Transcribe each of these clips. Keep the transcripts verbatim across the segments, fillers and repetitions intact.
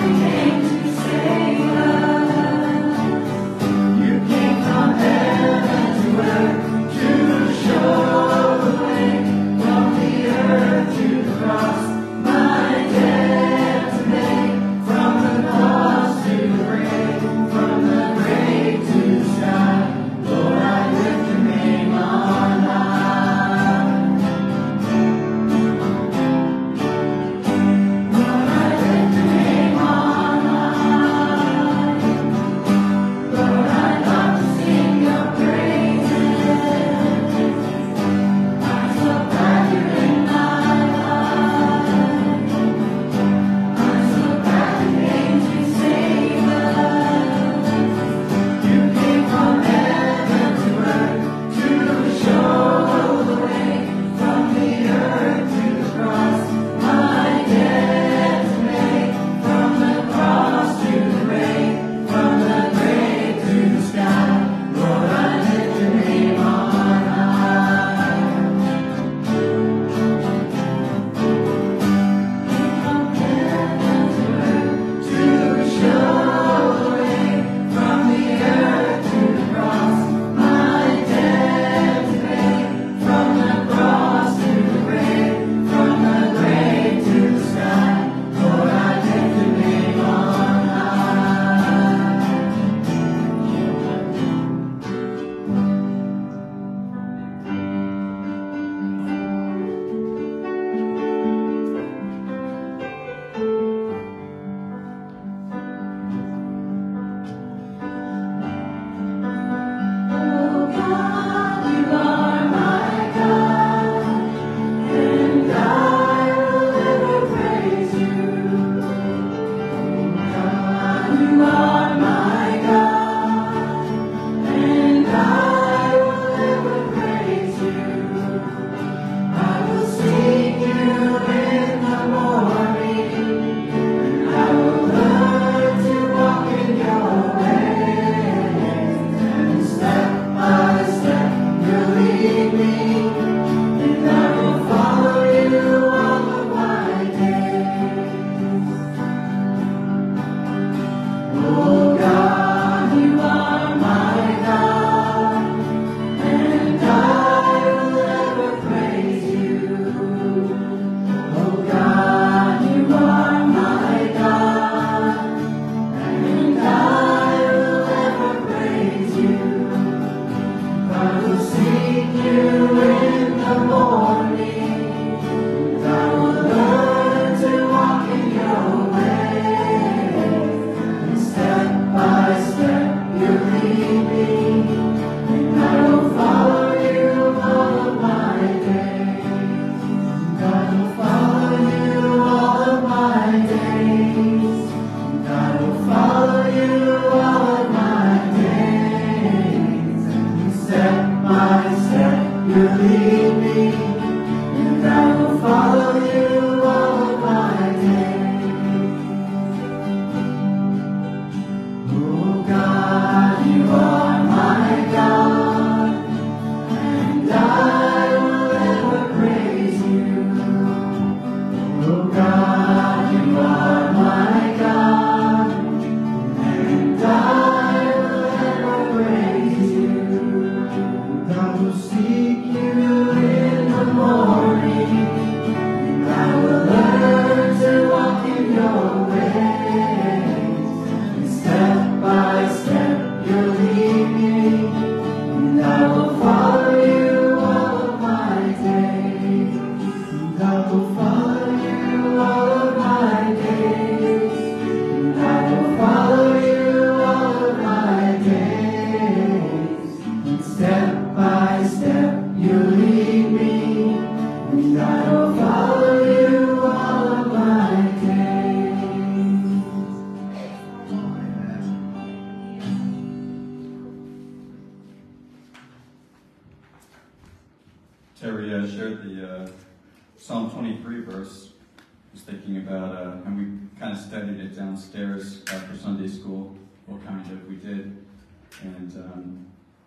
Terry uh, shared the uh, Psalm twenty-three verse. I was thinking about, uh, and we kind of studied it downstairs after Sunday school, what kind of we did, and um,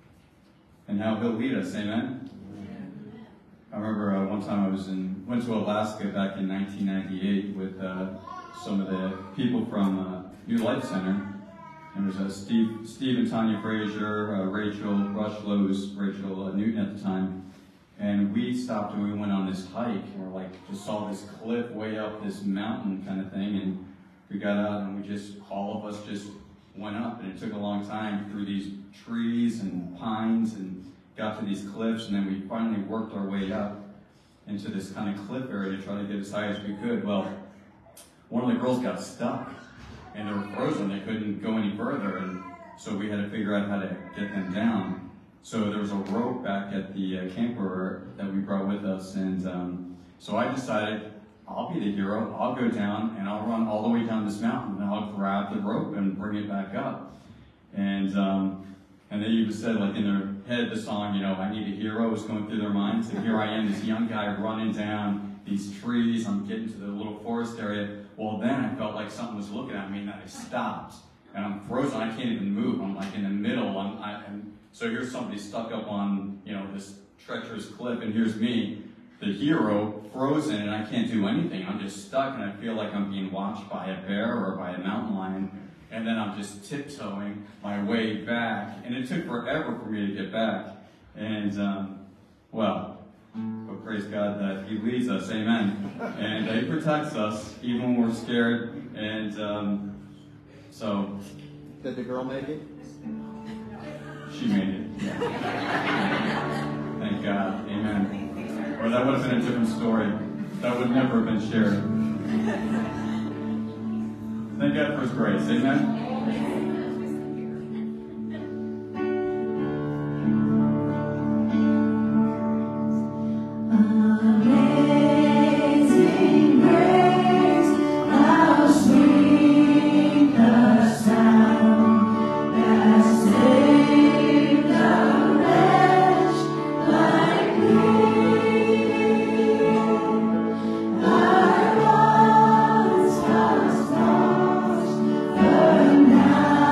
and how He'll lead us. Amen. I remember uh, one time I was in went to Alaska back in nineteen ninety-eight with uh, some of the people from uh, New Life Center. And there's uh, Steve, Steve and Tanya Frazier, uh, Rachel Rushlows, Rachel uh, Newton at the time. And we stopped and we went on this hike, and we're like, just saw this cliff way up this mountain kind of thing, and we got out and we just, all of us just went up, and it took a long time through these trees and pines and got to these cliffs, and then we finally worked our way up into this kind of cliff area to try to get as high as we could. Well, one of the girls got stuck, and they were frozen, they couldn't go any further, and so we had to figure out how to get them down. So there was a rope back at the uh, camper that we brought with us, and um, so I decided, I'll be the hero, I'll go down, and I'll run all the way down this mountain, and I'll grab the rope and bring it back up. And um, and they even said, like in their head, the song, you know, I need a hero was going through their minds, and here I am, this young guy running down these trees, I'm getting to the little forest area. Well, then I felt like something was looking at me, and I stopped, and I'm frozen, I can't even move, I'm like in the middle, I'm, I, I'm So here's somebody stuck up on, you know, this treacherous cliff, and here's me, the hero, frozen, and I can't do anything. I'm just stuck, and I feel like I'm being watched by a bear or by a mountain lion, and then I'm just tiptoeing my way back, and it took forever for me to get back. And, um, well, but praise God that He leads us, amen. And He protects us, even when we're scared, and um, so. Did the girl make it? She made it. Thank God. Amen. Or that would have been a different story. That would never have been shared. Thank God for His grace. Amen. Now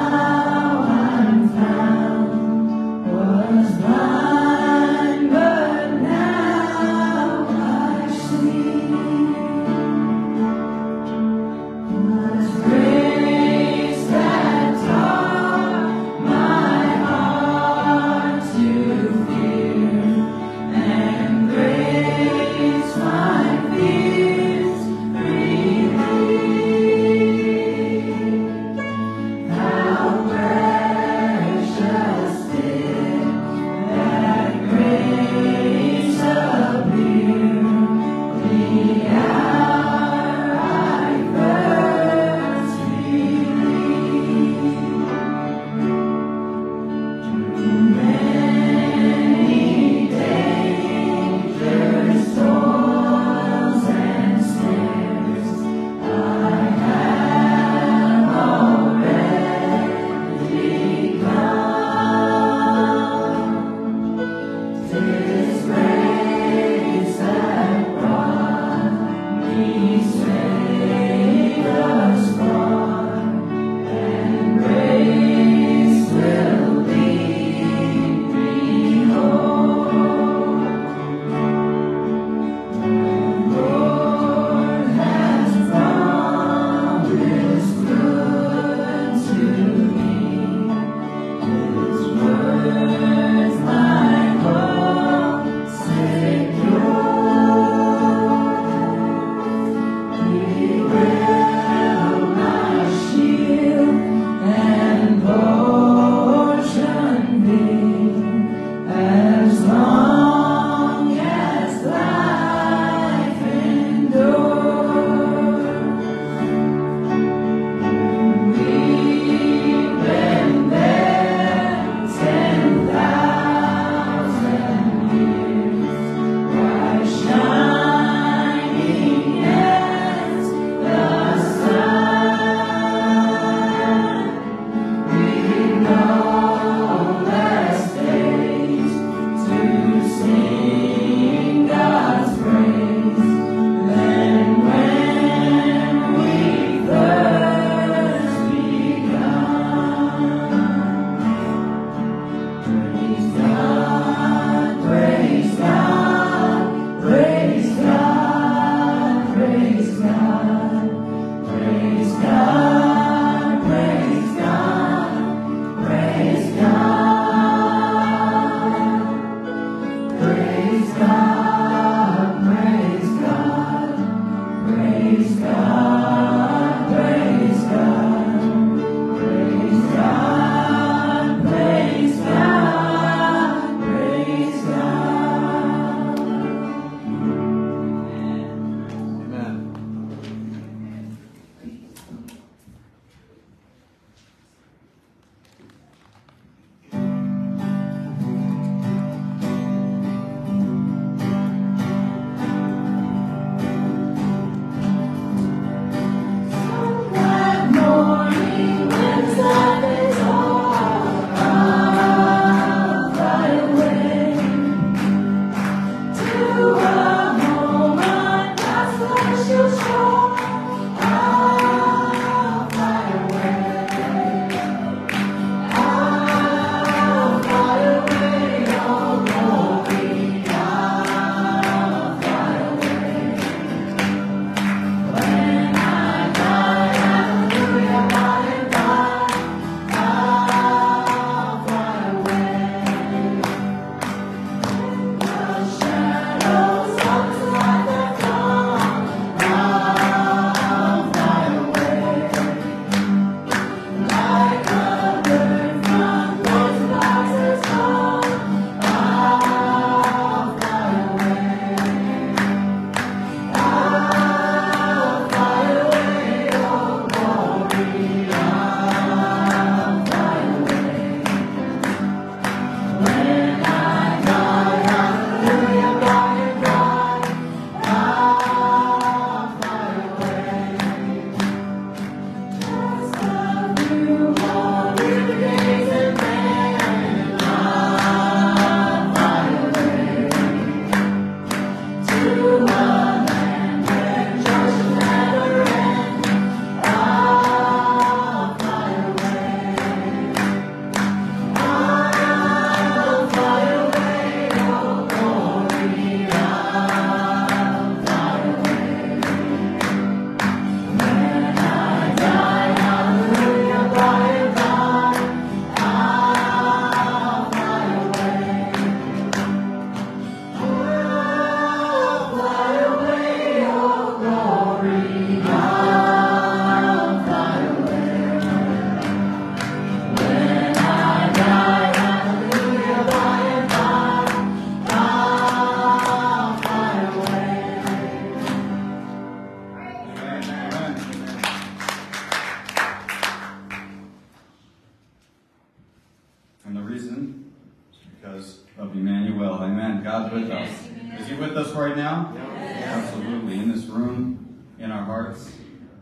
reason. It's because of Emmanuel. Amen. God's with us. Is he with us right now? Yes. Absolutely. In this room, in our hearts.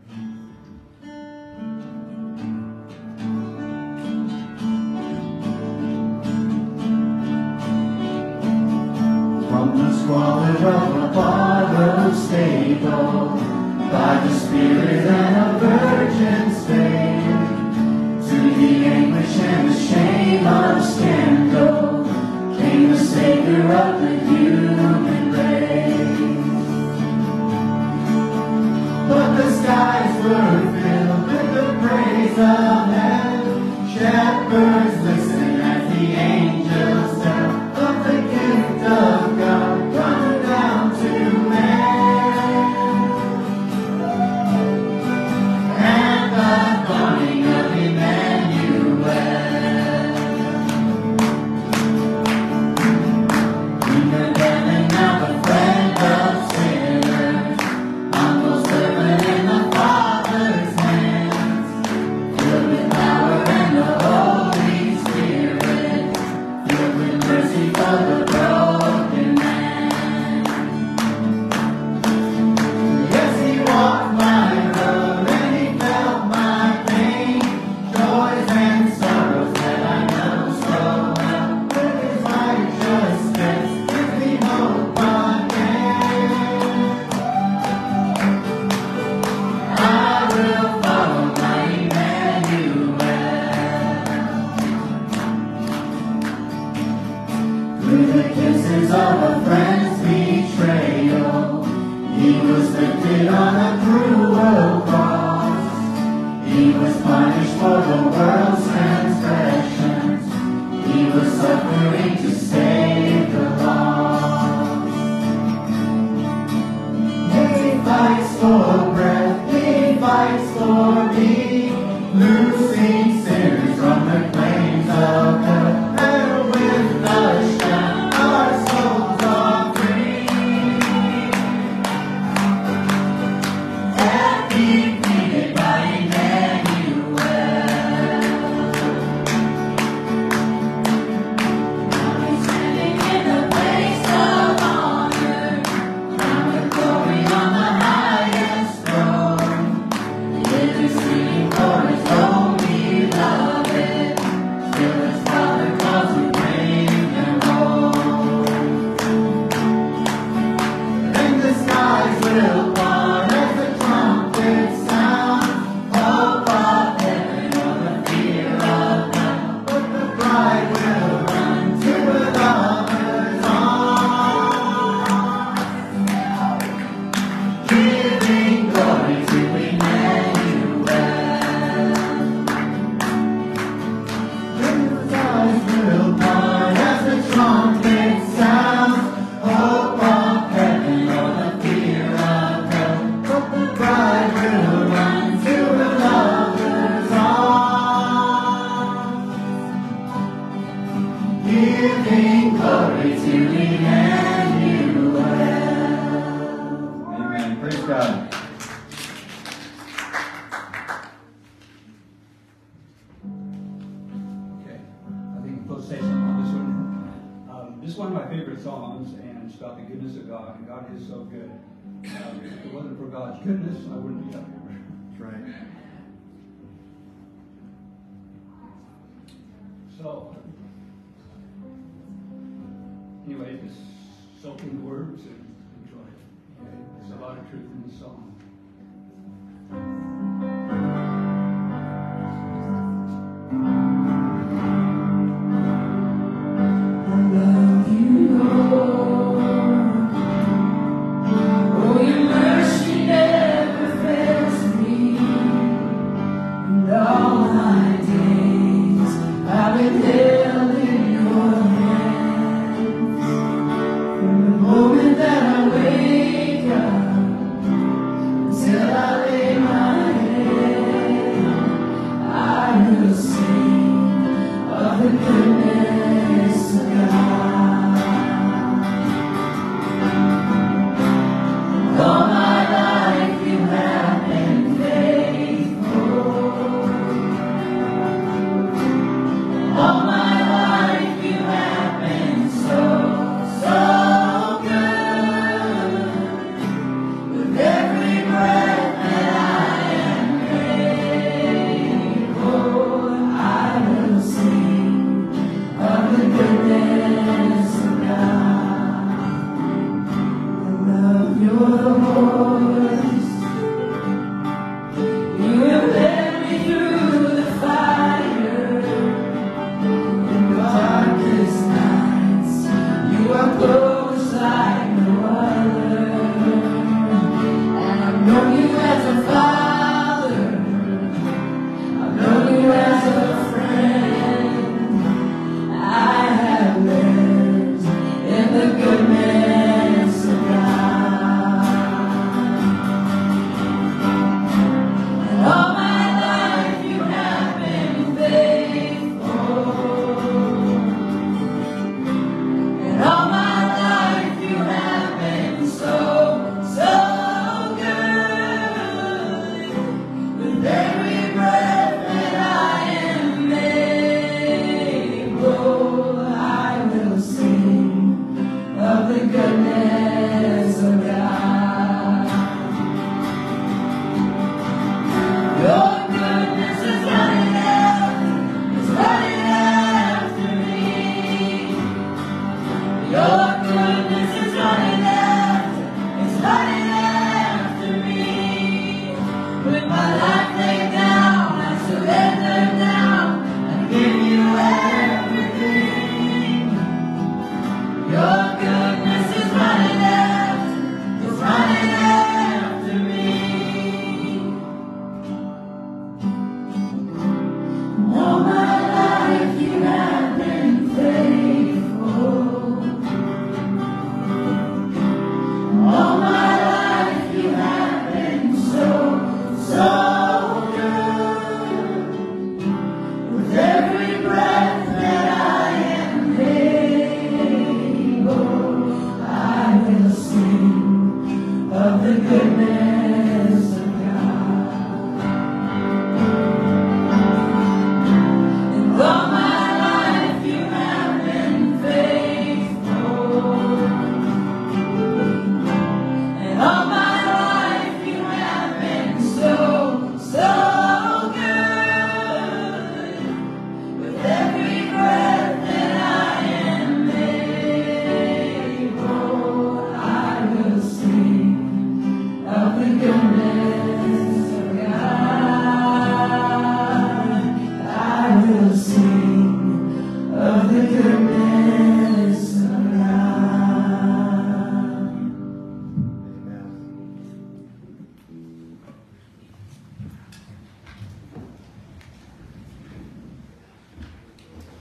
From the squalor of a borrowed stable, by the Spirit and a virgin's faith, to the anguish and the shame of scandal, came the Savior of the human race. But the skies were filled with the praise of heaven, shepherds listen as the angels tell of the gift of God come down to man, and the dawning of Emmanuel. In the dead and now the friend of sinners, humble servant in the Father's hands, filled with power and the Holy Spirit, filled with mercy for the broken man. Yes, he walked my road and he felt my pain, joys and sorrows that I know so well. With his righteousness gives me hope again. I will follow my Emmanuel. Through the kisses of a friend's betrayal, he was lifted on a cruel cross. He was punished for the world's transgressions. He was suffering to save the lost. He fights for breath, he fights for me, loosing sinners from the claims of hell. And with the shout, our souls are free. And defeated by Emmanuel. Now he's standing in the place of honor, crowned with glory on the highest throne, interceding for his own beloved, till his Father calls to bring them home. Then the skies will part as the trumpet sounds, hope of heaven or the fear of hell, but the bride will run to her lover's arms, giving glory to Emmanuel. Then the skies will part as the trumpet sounds, hope of heaven or the fear of hell, but the bride will run to her lover's arms, giving glory to Emmanuel. Amen. Praise God. Okay, I think I'm supposed to say something on this one. Um, this is one of my favorite songs, and it's about the goodness of God, and God is so good. Um, if it wasn't for God's goodness, I wouldn't be up here. That's right. So, anyway, just soak in the words and enjoy it. Okay? There's a lot of truth in the song. Oh, your mercy never fails me, and all my days I've been held in your hands. From the moment that I wake up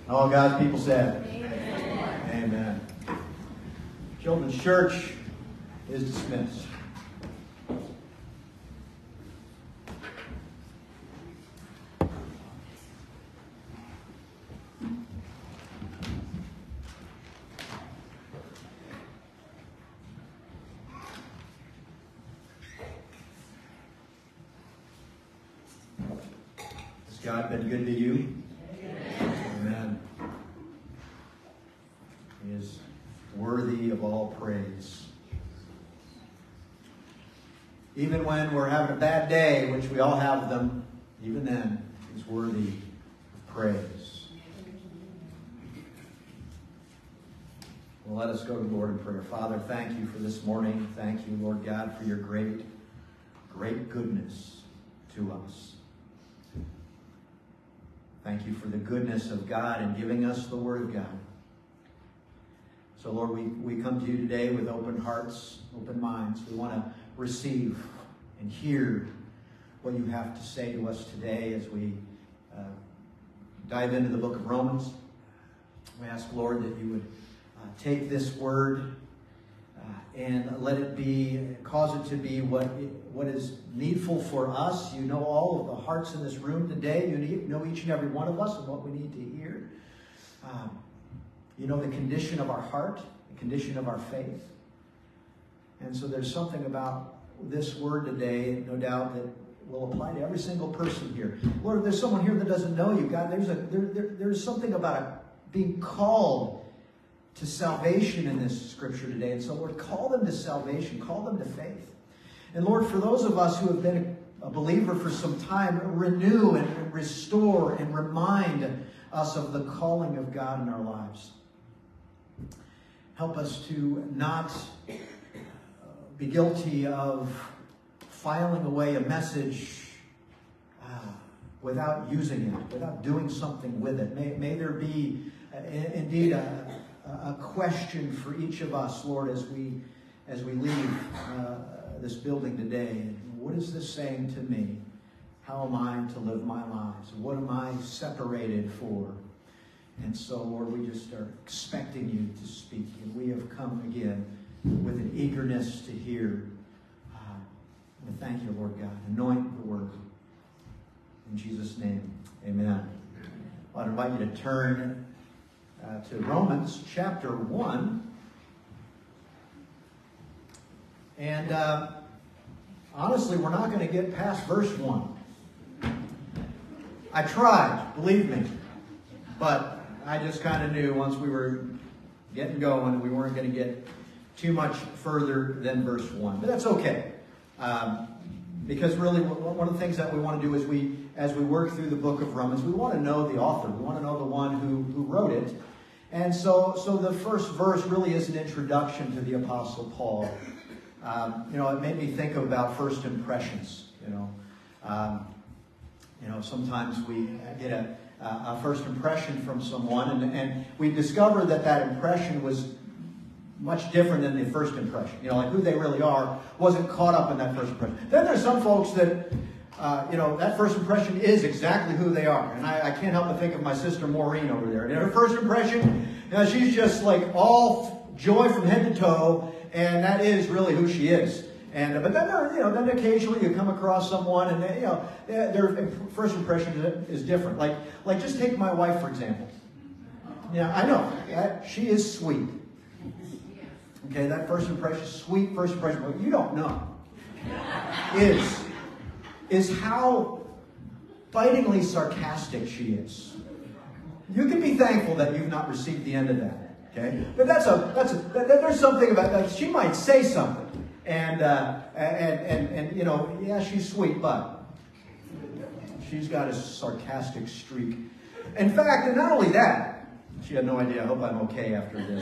All God's people said. Amen. Amen. Children's Church is dismissed. Has God been good to you? Amen. He is worthy of all praise. Even when we're having a bad day, which we all have them, even then, He's worthy of praise. Well, let us go to the Lord in prayer. Father, thank you for this morning. Thank you, Lord God, for your great, great goodness to us. Thank you for the goodness of God in giving us the Word of God. So, Lord, we, we come to you today with open hearts, open minds. We want to receive and hear what you have to say to us today as we uh, dive into the book of Romans. We ask, Lord, that you would uh, take this word uh, and let it be, cause it to be what, it, what is needful for us. You know all of the hearts in this room today. You need, know each and every one of us and what we need to hear. Um, You know the condition of our heart, the condition of our faith. And so there's something about this word today, no doubt, that will apply to every single person here. Lord, if there's someone here that doesn't know you, God, there's, a, there, there, there's something about a, being called to salvation in this scripture today. And so, Lord, call them to salvation. Call them to faith. And, Lord, for those of us who have been a believer for some time, renew and restore and remind us of the calling of God in our lives. Help us to not uh, be guilty of filing away a message uh, without using it, without doing something with it. May, may there be uh, indeed a, a question for each of us, Lord, as we as we leave uh, this building today. What is this saying to me? How am I to live my lives? What am I separated for? And so, Lord, we just are expecting you to speak. And we have come again with an eagerness to hear. Uh, and thank you, Lord God. Anoint the word. In Jesus' name, amen. I want to invite you to turn uh, to Romans chapter one. And uh, honestly, we're not going to get past verse one. I tried, believe me. But I just kind of knew once we were getting going, we weren't going to get too much further than verse one. But that's okay. Um, because really, one of the things that we want to do is we, as we work through the book of Romans, we want to know the author. We want to know the one who, who wrote it. And so, so the first verse really is an introduction to the Apostle Paul. Um, you know, it made me think about first impressions. You know, um, you know, sometimes we get a Uh, a first impression from someone, and, and we discover that that impression was much different than the first impression. You know, like who they really are wasn't caught up in that first impression. Then there's some folks that, uh, you know, that first impression is exactly who they are. And I, I can't help but think of my sister Maureen over there. And her first impression, you know, she's just like all joy from head to toe, and that is really who she is. And but then there, you know, then occasionally you come across someone, and they, you know, their first impression is different. Like, like just take my wife for example. Yeah, I know that she is sweet. Okay, that first impression, sweet first impression. What you don't know is is how bitingly sarcastic she is. You can be thankful that you've not received the end of that. Okay, but that's a that's a that, there's something about that. She might say something. And, uh, and, and, and, you know, yeah, she's sweet, but she's got a sarcastic streak. In fact, and not only that, she had no idea. I hope I'm okay after this.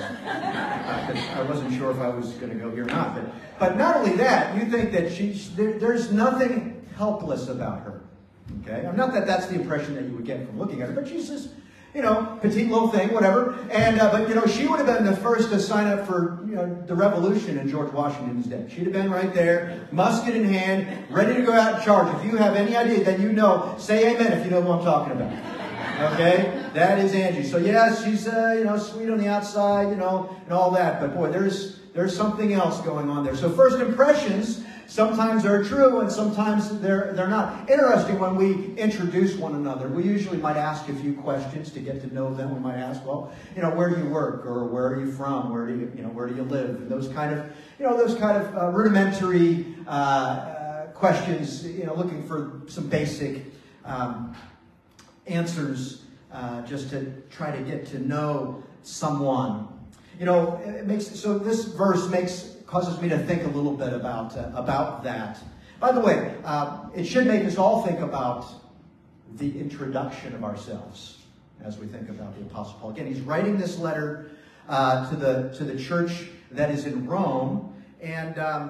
I wasn't sure if I was going to go here or not. But, but not only that, you think that she's, there, there's nothing helpless about her. Okay? Not that that's the impression that you would get from looking at her, but she's just, you know, petite little thing, whatever. And uh, but you know, she would have been the first to sign up for you know the revolution in George Washington's day. She'd have been right there, musket in hand, ready to go out and charge. If you have any idea, then you know. Say amen if you know who I'm talking about. Okay, that is Angie. So yes, she's uh, you know, sweet on the outside, you know, and all that. But boy, there's there's something else going on there. So first impressions sometimes are true, and sometimes they're they're not. Interesting, when we introduce one another, we usually might ask a few questions to get to know them. We might ask, well, you know, where do you work, or where are you from, where do you you know where do you live, and those kind of you know those kind of uh, rudimentary uh, uh, questions. You know, looking for some basic um, answers, uh, just to try to get to know someone. You know, it makes so this verse makes. causes me to think a little bit about uh, about that. By the way, uh, it should make us all think about the introduction of ourselves as we think about the Apostle Paul. Again, he's writing this letter uh, to the to the church that is in Rome, and um,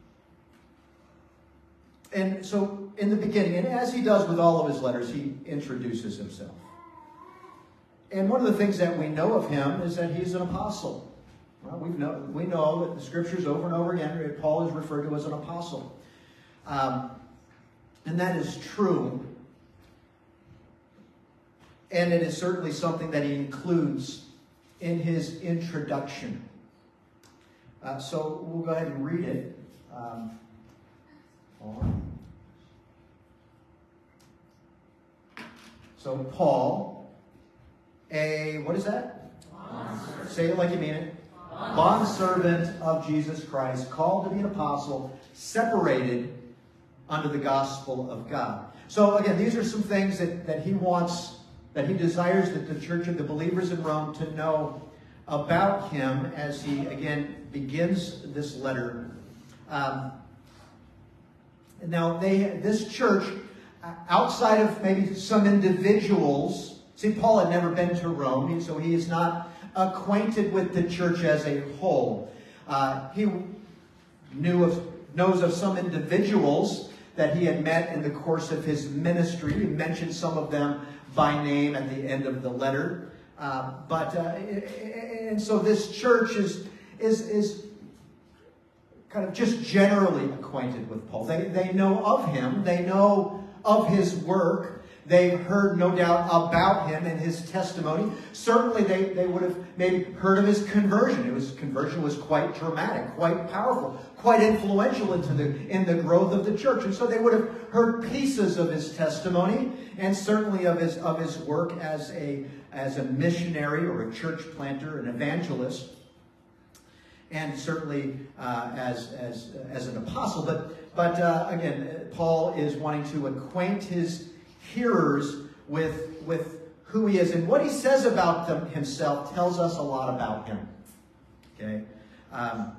and so in the beginning, and as he does with all of his letters, he introduces himself. And one of the things that we know of him is that he's an apostle. Well, we know, we know that the scriptures over and over again, Paul is referred to as an apostle. Um, and that is true. And it is certainly something that he includes in his introduction. Uh, so we'll go ahead and read it. Um, hold on. So Paul, a, what is that? Say it like you mean it. Bondservant of Jesus Christ, called to be an apostle, separated under the gospel of God. So again, these are some things that, that he wants, that he desires that the church of the believers in Rome to know about him as he, again, begins this letter. Um, now, they this church, outside of maybe some individuals, see, Paul had never been to Rome, so he is not acquainted with the church as a whole. Uh, he knew of, knows of some individuals that he had met in the course of his ministry. He mentioned some of them by name at the end of the letter. Uh, but uh, and so this church is is is kind of just generally acquainted with Paul. They they know of him. They know of his work. They've heard, no doubt, about him and his testimony. Certainly, they, they would have maybe heard of his conversion. His conversion was quite dramatic, quite powerful, quite influential into the in the growth of the church. And so they would have heard pieces of his testimony, and certainly of his of his work as a as a missionary or a church planter, an evangelist, and certainly uh, as as as an apostle. But but uh, again, Paul is wanting to acquaint his hearers with, with who he is. And what he says about them himself tells us a lot about him. Okay? Um,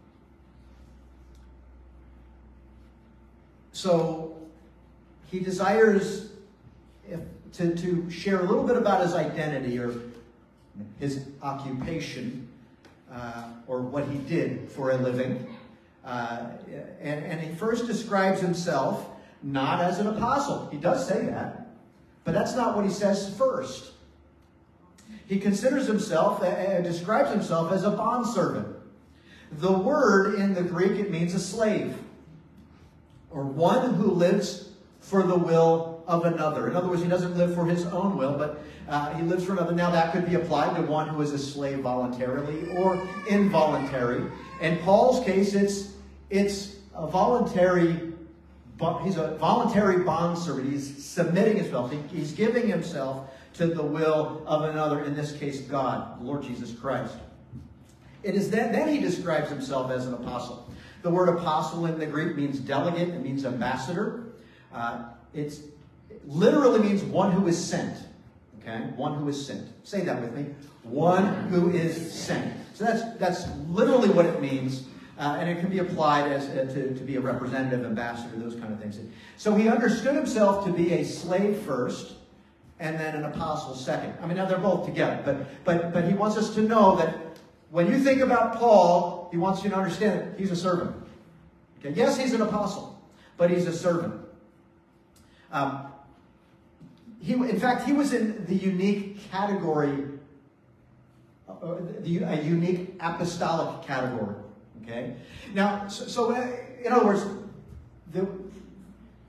so he desires if, to, to share a little bit about his identity or his occupation uh, or what he did for a living. Uh, and, and he first describes himself not as an apostle. He does say that, but that's not what he says first. He considers himself and describes himself as a bondservant. The word in the Greek, it means a slave, or one who lives for the will of another. In other words, he doesn't live for his own will, but uh, he lives for another. Now, that could be applied to one who is a slave voluntarily or involuntary. In Paul's case, it's it's a voluntary. He's a voluntary bondservant. He's submitting himself. He's giving himself to the will of another, in this case, God, the Lord Jesus Christ. It is then, then he describes himself as an apostle. The word apostle in the Greek means delegate. It means ambassador. Uh, it's, it literally means one who is sent. Okay? One who is sent. Say that with me. One who is sent. So that's, that's literally what it means. Uh, and it can be applied as uh, to, to be a representative, ambassador, those kind of things. So he understood himself to be a slave first, and then an apostle second. I mean, now they're both together, but but but he wants us to know that when you think about Paul, he wants you to understand that he's a servant. Okay? Yes, he's an apostle, but he's a servant. Um, he, in fact, he was in the unique category, uh, the, a unique apostolic category. Okay. Now, so, so uh, in other words, the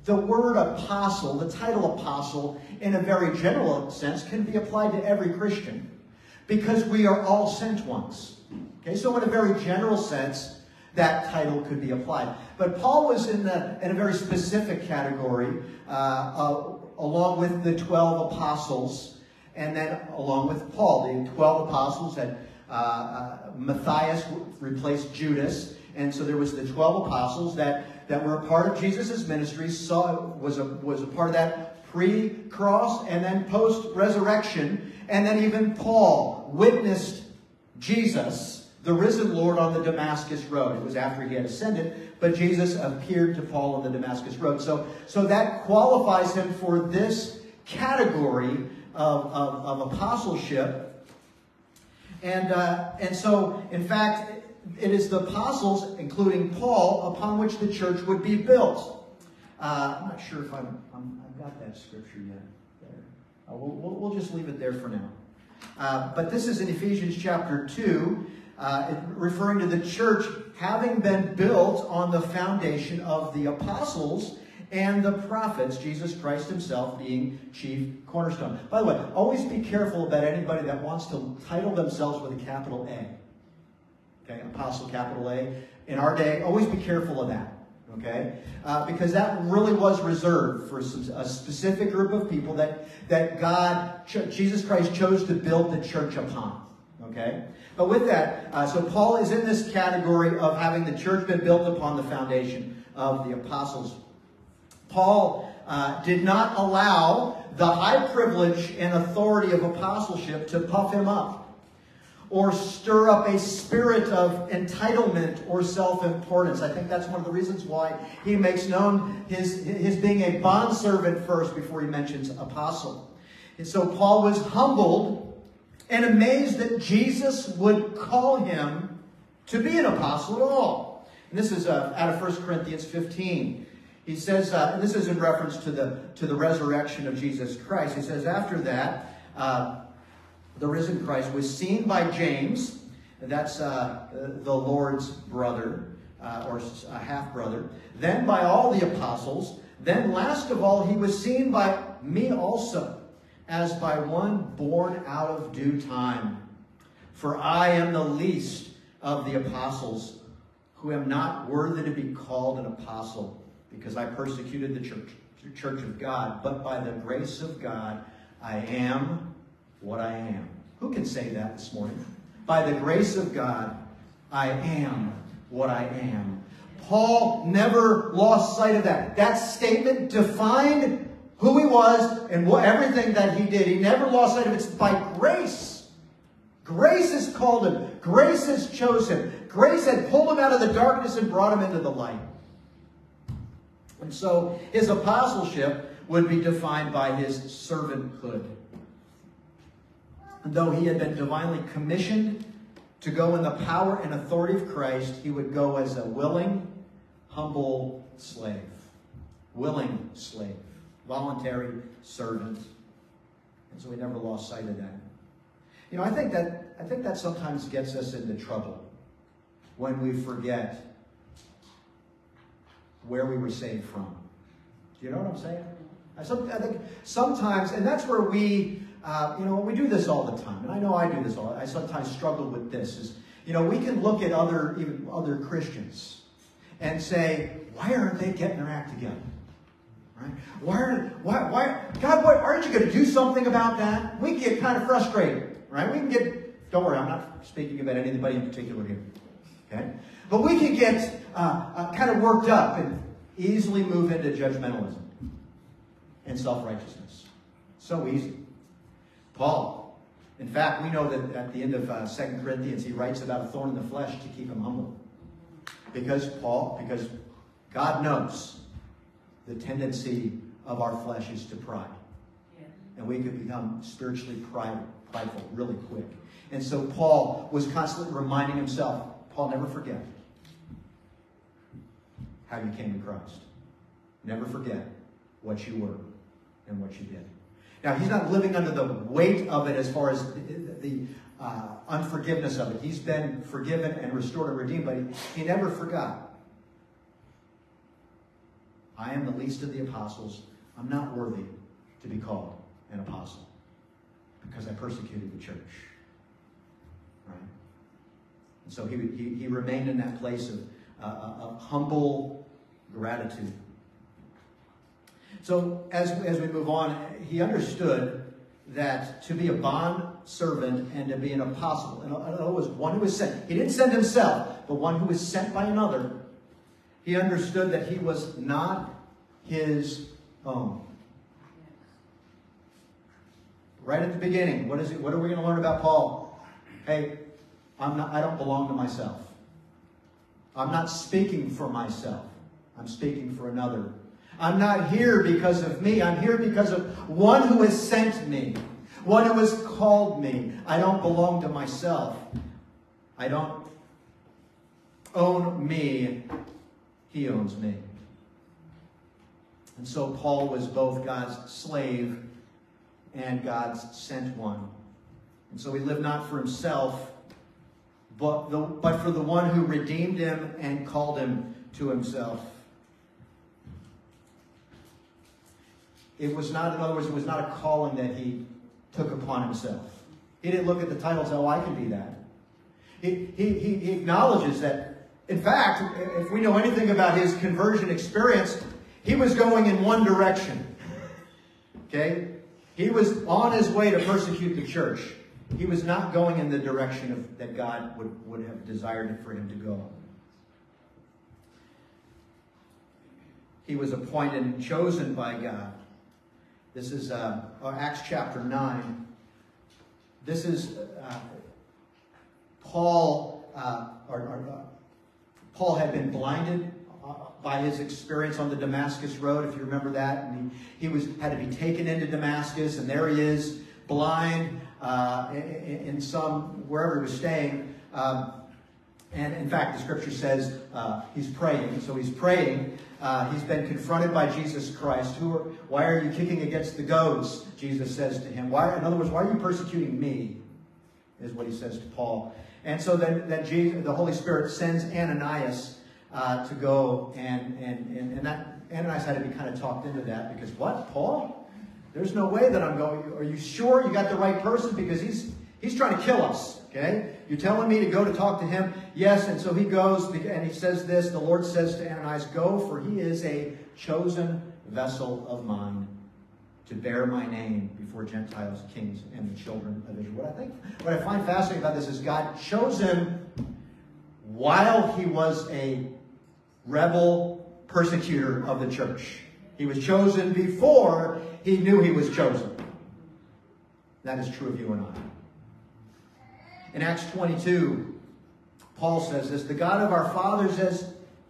the word apostle, the title apostle, in a very general sense, can be applied to every Christian because we are all sent ones. Okay, so in a very general sense, that title could be applied. But Paul was in, the, in a very specific category, uh, uh, along with the twelve apostles, and then along with Paul. The twelve apostles had uh, uh, Matthias replaced Judas, and so there was the twelve apostles that, that were a part of Jesus' ministry, saw, was, a, was a part of that pre-cross and then post-resurrection, and then even Paul witnessed Jesus, the risen Lord, on the Damascus Road. It was after he had ascended, but Jesus appeared to Paul on the Damascus Road. So, so that qualifies him for this category of, of, of apostleship. And, uh, and so, in fact, it is the apostles, including Paul, upon which the church would be built. Uh, I'm not sure if I'm, I'm, I've got that scripture yet. There. Uh, we'll, we'll, we'll just leave it there for now. Uh, but this is in Ephesians chapter two, uh, it, referring to the church having been built on the foundation of the apostles and the prophets, Jesus Christ himself being chief cornerstone. By the way, always be careful about anybody that wants to title themselves with a capital A. Okay, apostle, capital A. In our day, always be careful of that. Okay, uh, because that really was reserved for some, a specific group of people that that God, Jesus Christ, chose to build the church upon. Okay, but with that, uh, so Paul is in this category of having the church been built upon the foundation of the apostles. Paul uh, did not allow the high privilege and authority of apostleship to puff him up or stir up a spirit of entitlement or self-importance. I think that's one of the reasons why he makes known his, his being a bondservant first before he mentions apostle. And so Paul was humbled and amazed that Jesus would call him to be an apostle at all. And this is uh, out of First Corinthians fifteen. He says, uh, and this is in reference to the, to the resurrection of Jesus Christ. He says, after that, uh, the risen Christ was seen by James, that's uh, the Lord's brother, uh, or uh, half-brother, then by all the apostles, then last of all he was seen by me also, as by one born out of due time. For I am the least of the apostles, who am not worthy to be called an apostle, because I persecuted the church, the church of God, but by the grace of God I am what I am. Who can say that this morning? By the grace of God, I am what I am. Paul never lost sight of that. That statement defined who he was and what, everything that he did. He never lost sight of it. It's by grace. Grace has called him. Grace has chosen him. Grace had pulled him out of the darkness and brought him into the light. And so his apostleship would be defined by his servanthood. And though he had been divinely commissioned to go in the power and authority of Christ, he would go as a willing, humble slave. Willing slave. Voluntary servant. And so he never lost sight of that. You know, I think that, I think that sometimes gets us into trouble when we forget where we were saved from. Do you know what I'm saying? I, some, I think sometimes, and that's where we, uh, you know, we do this all the time. And I know I do this all. I sometimes struggle with this. Is, you know, we can look at other, even other Christians, and say, why aren't they getting their act together? Right? Why aren't, why, why, God, why aren't you going to do something about that? We get kind of frustrated, right? We can get. Don't worry, I'm not speaking about anybody in particular here. Okay. But we can get uh, uh, kind of worked up and easily move into judgmentalism and self-righteousness. So easy. Paul, in fact, we know that at the end of uh, Second Corinthians, he writes about a thorn in the flesh to keep him humble. Because Paul, because God knows the tendency of our flesh is to pride. Yeah. And we could become spiritually pride, prideful really quick. And so Paul was constantly reminding himself, Paul, never forget how you came to Christ. Never forget what you were and what you did. Now, he's not living under the weight of it as far as the, the uh, unforgiveness of it. He's been forgiven and restored and redeemed, but he, he never forgot. I am the least of the apostles. I'm not worthy to be called an apostle because I persecuted the church. Right? And so he, he, he remained in that place of, uh, of humble gratitude. So as, as we move on, he understood that to be a bond servant and to be an apostle, in other words, one who was sent. He didn't send himself, but one who was sent by another. He understood that he was not his own. Right at the beginning, what is it? What are we going to learn about Paul? Hey, I'm not, I don't belong to myself. I'm not speaking for myself. I'm speaking for another. I'm not here because of me. I'm here because of one who has sent me. One who has called me. I don't belong to myself. I don't own me. He owns me. And so Paul was both God's slave and God's sent one. And so he lived not for himself, but, the, but for the one who redeemed him and called him to himself. It was not, in other words, it was not a calling that he took upon himself. He didn't look at the title and say, oh, I can be that. He, he, he acknowledges that, in fact, if we know anything about his conversion experience, he was going in one direction. Okay? He was on his way to persecute the church. He was not going in the direction of, that God would, would have desired for him to go. He was appointed and chosen by God. This is uh, Acts chapter nine. This is uh, Paul. Uh, or, or, uh, Paul had been blinded uh, by his experience on the Damascus road, if you remember that. And he, he was had to be taken into Damascus, and there he is, blind uh, in, in some wherever he was staying. Um, and in fact, the scripture says uh, he's praying. So he's praying. Uh, he's been confronted by Jesus Christ. Who are, why are you kicking against the goads? Jesus says to him. Why? In other words, why are you persecuting me? Is what he says to Paul. And so then, then Jesus, the Holy Spirit sends Ananias uh, to go, and and and, and that Ananias had to be kind of talked into that because what, Paul? There's no way that I'm going. Are you sure you got the right person? Because he's he's trying to kill us. Okay. You're telling me to go to talk to him? Yes, and so he goes, and he says this, the Lord says to Ananias, go, for he is a chosen vessel of mine to bear my name before Gentiles, kings, and the children of Israel. What I think, what I find fascinating about this is God chose him while he was a rebel persecutor of the church. He was chosen before he knew he was chosen. That is true of you and I. In Acts twenty-two, Paul says this, the God of our fathers has,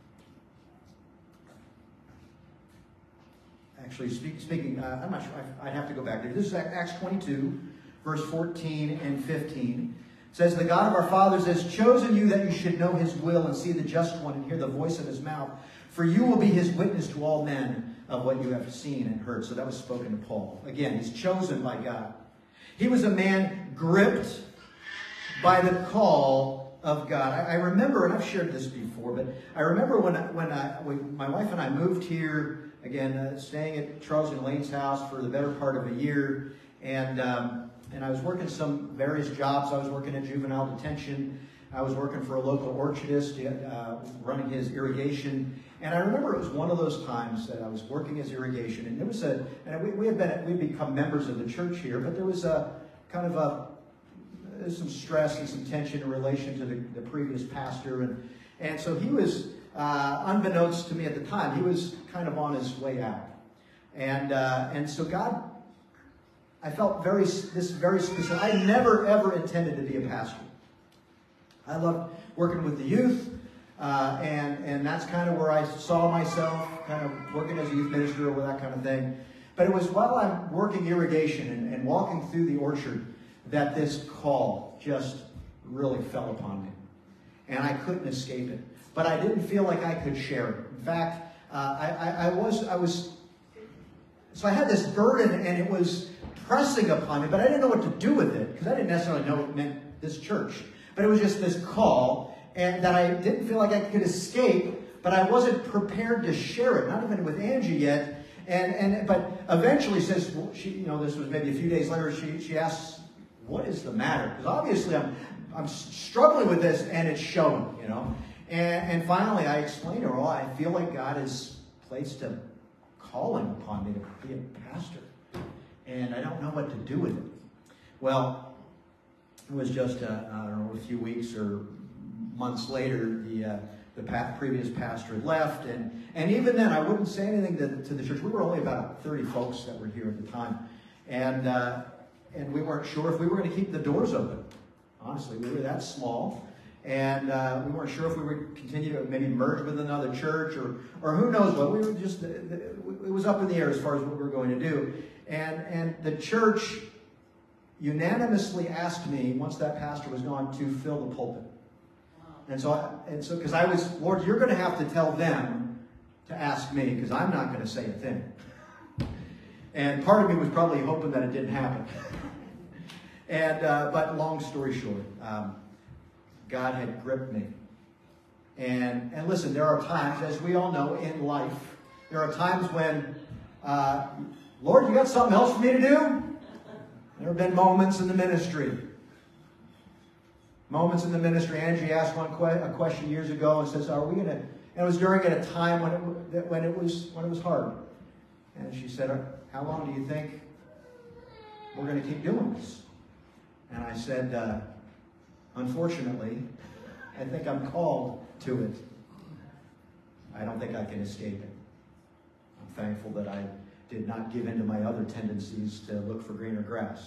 actually speak, speaking, uh, I'm not sure, I, I'd have to go back there. This is Acts twenty-two, verse fourteen and fifteen. It says, the God of our fathers has chosen you that you should know his will and see the just one and hear the voice of his mouth. For you will be his witness to all men of what you have seen and heard. So that was spoken to Paul. Again, he's chosen by God. He was a man gripped by the call of God. I, I remember, and I've shared this before, but I remember when I, when I, we, my wife and I moved here, again, uh, staying at Charles and Elaine's house for the better part of a year, and um, and I was working some various jobs. I was working at juvenile detention. I was working for a local orchardist, uh, running his irrigation. And I remember it was one of those times that I was working as irrigation, and there was a, and we, we had been, we'd become members of the church here, but there was a kind of a, there's some stress and some tension in relation to the, the previous pastor. And, and so he was, uh, unbeknownst to me at the time, he was kind of on his way out. And, uh, and so God, I felt very, this very specific. I never, ever intended to be a pastor. I loved working with the youth. Uh, and, and that's kind of where I saw myself, kind of working as a youth minister or that kind of thing. But it was while I'm working irrigation and, and walking through the orchard that this call just really fell upon me. And I couldn't escape it. But I didn't feel like I could share it. In fact, uh, I, I, I was, I was, so I had this burden and it was pressing upon me, but I didn't know what to do with it because I didn't necessarily know it meant this church. But it was just this call, and that I didn't feel like I could escape, but I wasn't prepared to share it, not even with Angie yet. And, and but eventually says, well, she, you know, this was maybe a few days later, she, she asks, what is the matter? Because obviously I'm, I'm struggling with this, and it's showing, you know. And, and finally I explained to her, well, I feel like God has placed a calling upon me to be a pastor, and I don't know what to do with it. Well, it was just, uh, I don't know, a few weeks or months later, the uh, the pa- previous pastor had left, and, and even then, I wouldn't say anything to, to the church. We were only about thirty folks that were here at the time, and uh, and we weren't sure if we were going to keep the doors open. Honestly, we were that small, and uh, we weren't sure if we would continue to maybe merge with another church, or or who knows what. We were just, it was up in the air as far as what we were going to do, and and the church unanimously asked me, once that pastor was gone, to fill the pulpit. And so, I, and so, because I was, Lord, you're going to have to tell them to ask me, because I'm not going to say a thing. And part of me was probably hoping that it didn't happen. and uh, but long story short, um, God had gripped me. And and listen, there are times, as we all know, in life, there are times when, uh, Lord, you got something else for me to do? There have been moments in the ministry. Moments in the ministry. Angie asked one que- a question years ago and says, "Are we going to?" And it was during at a time when it when it was when it was hard. And she said, "How long do you think we're going to keep doing this?" And I said, uh, "Unfortunately, I think I'm called to it. I don't think I can escape it. I'm thankful that I did not give in to my other tendencies to look for greener grass.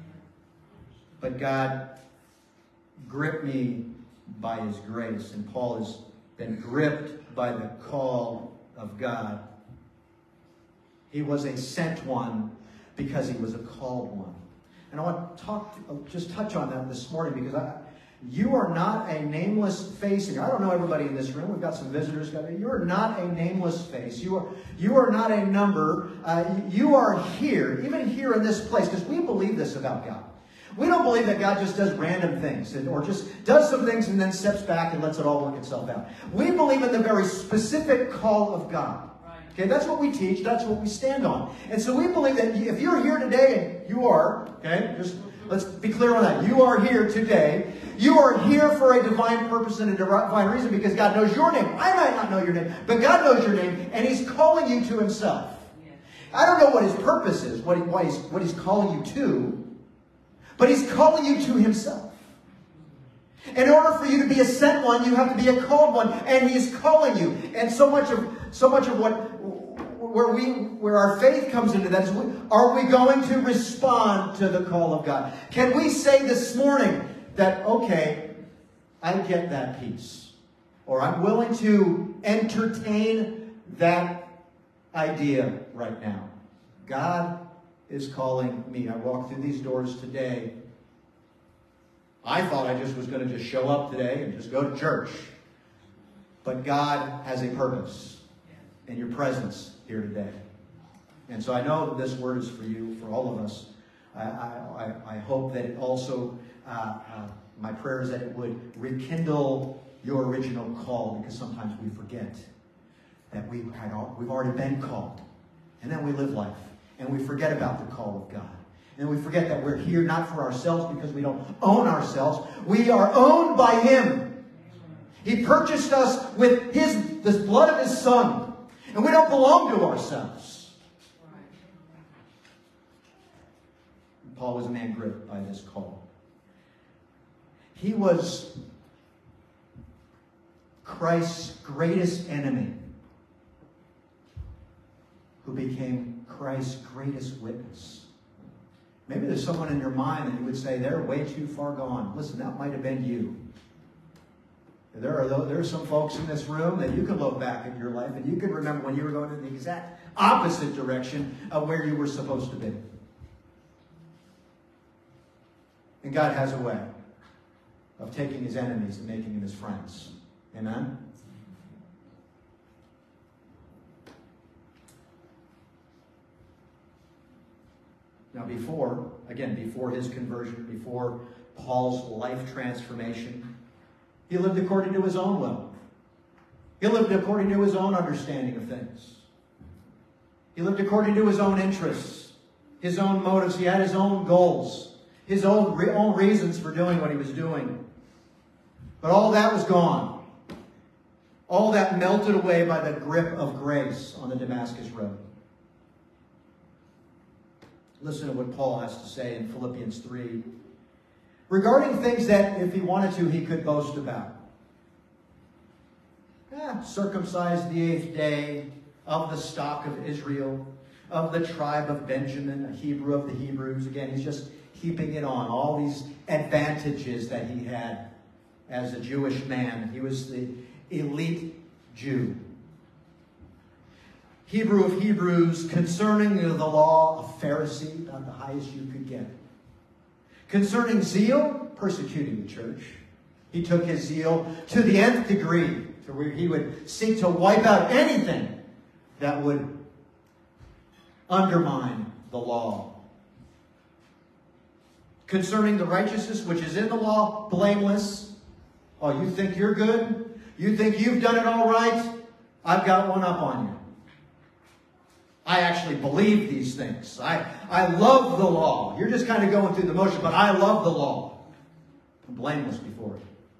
But God gripped me by His grace, and Paul has been gripped by the call of God. He was a sent one because he was a called one." And I want to talk, just touch on that this morning, because I, you are not a nameless face here. I don't know everybody in this room. We've got some visitors. You are not a nameless face. You are, you are not a number. Uh, you are here, even here in this place, because we believe this about God. We don't believe that God just does random things, and, or just does some things and then steps back and lets it all work itself out. We believe in the very specific call of God. Okay, that's what we teach. That's what we stand on. And so we believe that if you're here today, and you are, okay, just let's be clear on that. You are here today. You are here for a divine purpose and a divine reason, because God knows your name. I might not know your name, but God knows your name, and He's calling you to Himself. I don't know what His purpose is, what, he, what, he's, what He's calling you to, but He's calling you to Himself. In order for you to be a sent one, you have to be a called one, and He is calling you. And so much of so much of what where we where our faith comes into that is, are we going to respond to the call of God? Can we say this morning that, okay, I get that piece, or I'm willing to entertain that idea right now? God is calling me. I walked through these doors today. I thought I just was going to just show up today and just go to church. But God has a purpose in your presence here today. And so I know that this word is for you, for all of us. I, I, I hope that it also, uh, uh, my prayer is that it would rekindle your original call, because sometimes we forget that we had all, we've already been called. And then we live life, and we forget about the call of God. And we forget that we're here not for ourselves, because we don't own ourselves. We are owned by Him. He purchased us with His, the blood of His Son. And we don't belong to ourselves. Paul was a man gripped by this call. He was Christ's greatest enemy, who became Christ's greatest witness. Maybe there's someone in your mind that you would say, they're way too far gone. Listen, that might have been you. There are, there are some folks in this room that you can look back at your life and you can remember when you were going in the exact opposite direction of where you were supposed to be. And God has a way of taking His enemies and making them His friends. Amen? Now before, again, before his conversion, before Paul's life transformation, he lived according to his own will. He lived according to his own understanding of things. He lived according to his own interests, his own motives. He had his own goals, his own, re- own reasons for doing what he was doing. But all that was gone. All that melted away by the grip of grace on the Damascus Road. Listen to what Paul has to say in Philippians three. Regarding things that, if he wanted to, he could boast about. Eh, circumcised the eighth day, of the stock of Israel, of the tribe of Benjamin, a Hebrew of the Hebrews. Again, he's just heaping it on. All these advantages that he had as a Jewish man. He was the elite Jew. Hebrew of Hebrews, concerning the law, a Pharisee, not the highest you could get. Concerning zeal, persecuting the church. He took his zeal to the nth degree, to where he would seek to wipe out anything that would undermine the law. Concerning the righteousness which is in the law, blameless. Oh, you think you're good? You think you've done it all right? I've got one up on you. I actually believe these things. I, I love the law. You're just kind of going through the motion, but I love the law. I'm blameless before it.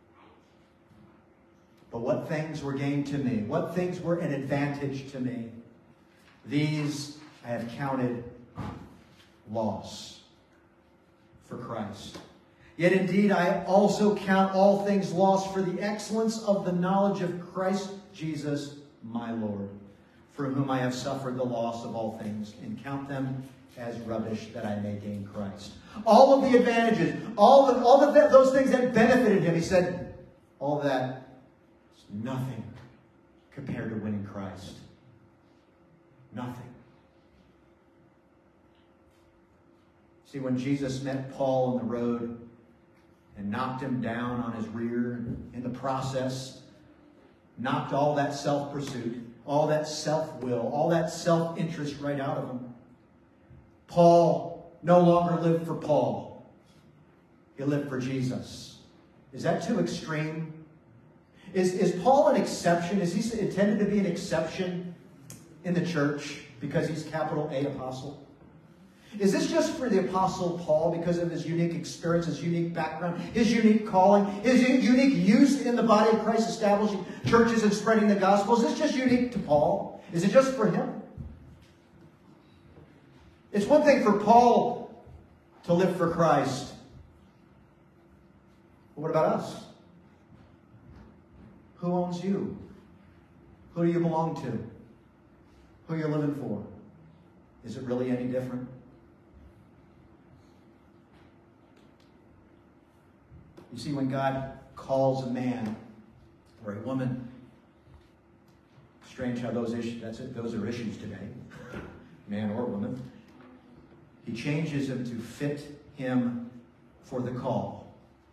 But what things were gained to me? What things were an advantage to me? These I have counted loss for Christ. Yet indeed I also count all things lost for the excellence of the knowledge of Christ Jesus my Lord, for whom I have suffered the loss of all things, and count them as rubbish, that I may gain Christ. All of the advantages, all, the, all of the, those things that benefited him, he said, all that is nothing compared to winning Christ. Nothing. See, when Jesus met Paul on the road and knocked him down on his rear, in the process, knocked all that self-pursuit, all that self-will, all that self-interest right out of him. Paul no longer lived for Paul. He lived for Jesus. Is that too extreme? Is, is Paul an exception? Is he intended to be an exception in the church because he's capital A apostle? Is this just for the Apostle Paul because of his unique experience, his unique background, his unique calling, his unique use in the body of Christ, establishing churches and spreading the gospel? Is this just unique to Paul? Is it just for him? It's one thing for Paul to live for Christ. But what about us? Who owns you? Who do you belong to? Who are you living for? Is it really any different? You see, when God calls a man or a woman, strange how those issues, that's it, those are issues today, man or woman, he changes him to fit him for the call.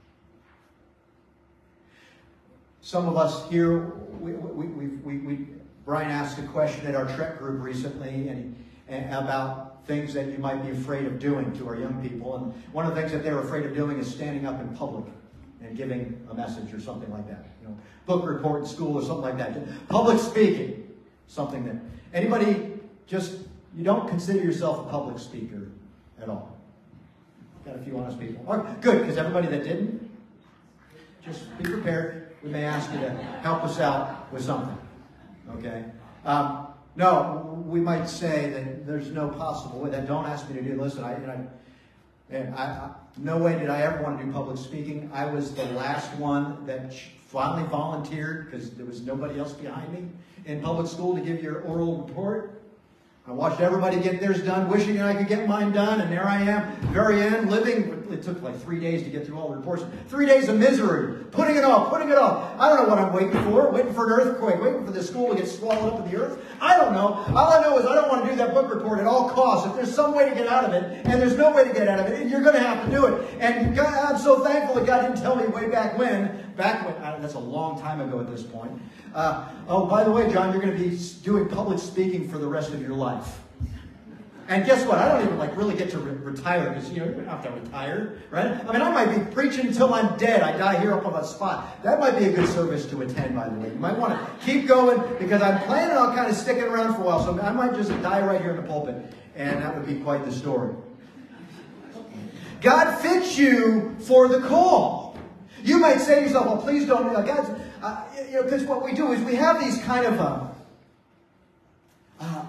Some of us here, we, we, we, we, we Brian asked a question at our Trek group recently and, and about things that you might be afraid of doing to our young people. And one of the things that they're afraid of doing is standing up in public and giving a message or something like that. You know, book report in school or something like that. Public speaking, something that anybody just, you don't consider yourself a public speaker at all. Got a few honest people. Oh, good, because everybody that didn't, just be prepared. We may ask you to help us out with something. Okay? Um, no, we might say that there's no possible way. That don't ask me to do. Listen, I, you know, and I, I, no way did I ever want to do public speaking. I was the last one that finally volunteered because there was nobody else behind me in public school to give your oral report. I watched everybody get theirs done, wishing I could get mine done, and there I am, very end, living. It took like three days to get through all the reports. Three days of misery, putting it off, putting it off. I don't know what I'm waiting for, waiting for an earthquake, waiting for the school to get swallowed up in the earth. I don't know. All I know is I don't want to do that book report at all costs. If there's some way to get out of it, and there's no way to get out of it, you're going to have to do it. And God, I'm so thankful that God didn't tell me way back when, back when, uh, that's a long time ago at this point. Uh, oh, by the way, John, you're going to be doing public speaking for the rest of your life. And guess what? I don't even like really get to re- retire because, you know, you don't have to retire, right? I mean, I might be preaching until I'm dead. I die here up on the spot. That might be a good service to attend, by the way. You might want to keep going because I'm planning on kind of sticking around for a while. So I might just die right here in the pulpit. And that would be quite the story. God fits you for the call. You might say to yourself, well, please don't. You know, God's, uh, you know, because what we do is we have these kind of uh, uh,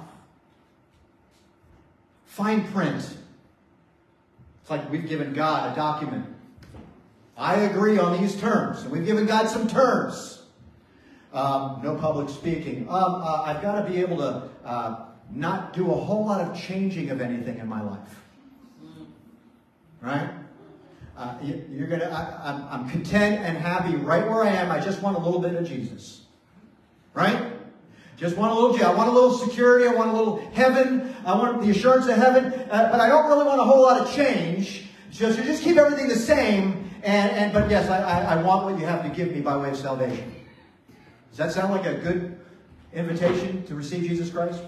fine print. It's like we've given God a document. I agree on these terms. And we've given God some terms. Um, no public speaking. Um, uh, I've got to be able to uh, not do a whole lot of changing of anything in my life. Right? Uh, you, you're gonna. I, I'm, I'm content and happy right where I am. I just want a little bit of Jesus. Right? Just want a little Jesus. I want a little security. I want a little heaven. I want the assurance of heaven. Uh, but I don't really want a whole lot of change. So, so just keep everything the same. And, and but yes, I, I, I want what you have to give me by way of salvation. Does that sound like a good invitation to receive Jesus Christ?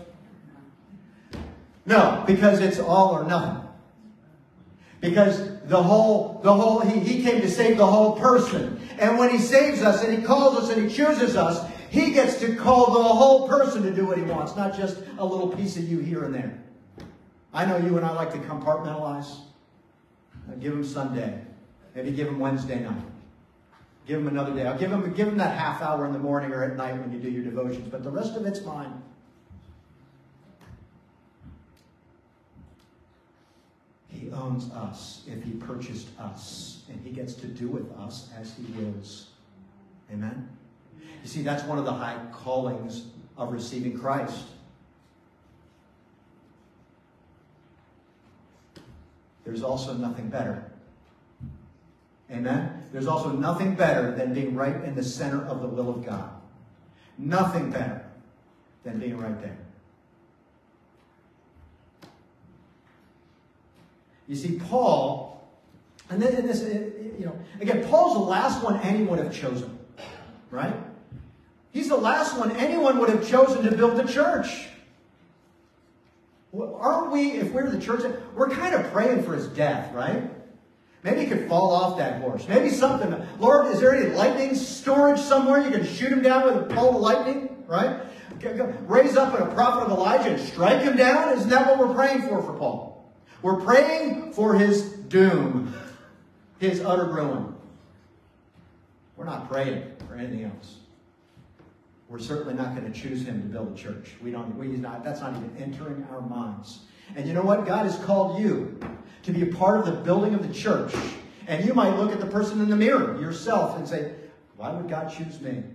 No, because it's all or nothing. Because the whole, the whole, he, he came to save the whole person. And when he saves us and he calls us and he chooses us, he gets to call the whole person to do what he wants, not just a little piece of you here and there. I know you and I like to compartmentalize. I'll give him Sunday. Maybe give him Wednesday night. Give him another day. I'll give him, give him that half hour in the morning or at night when you do your devotions. But the rest of it's mine. He owns us if he purchased us. And he gets to do with us as he wills. Amen? You see, that's one of the high callings of receiving Christ. There's also nothing better. Amen? There's also nothing better than being right in the center of the will of God. Nothing better than being right there. You see, Paul, and then in this, you know, again, Paul's the last one anyone would have chosen, right? He's the last one anyone would have chosen to build the church. Well, aren't we, if we're the church, we're kind of praying for his death, right? Maybe he could fall off that horse. Maybe something. Lord, is there any lightning storage somewhere? You can shoot him down with a bolt of lightning, right? Raise up a prophet of Elijah and strike him down? Isn't that what we're praying for for Paul? We're praying for his doom, his utter ruin. We're not praying for anything else. We're certainly not going to choose him to build a church. We don't. We not. That's not even entering our minds. And you know what? God has called you to be a part of the building of the church. And you might look at the person in the mirror, yourself, and say, why would God choose me?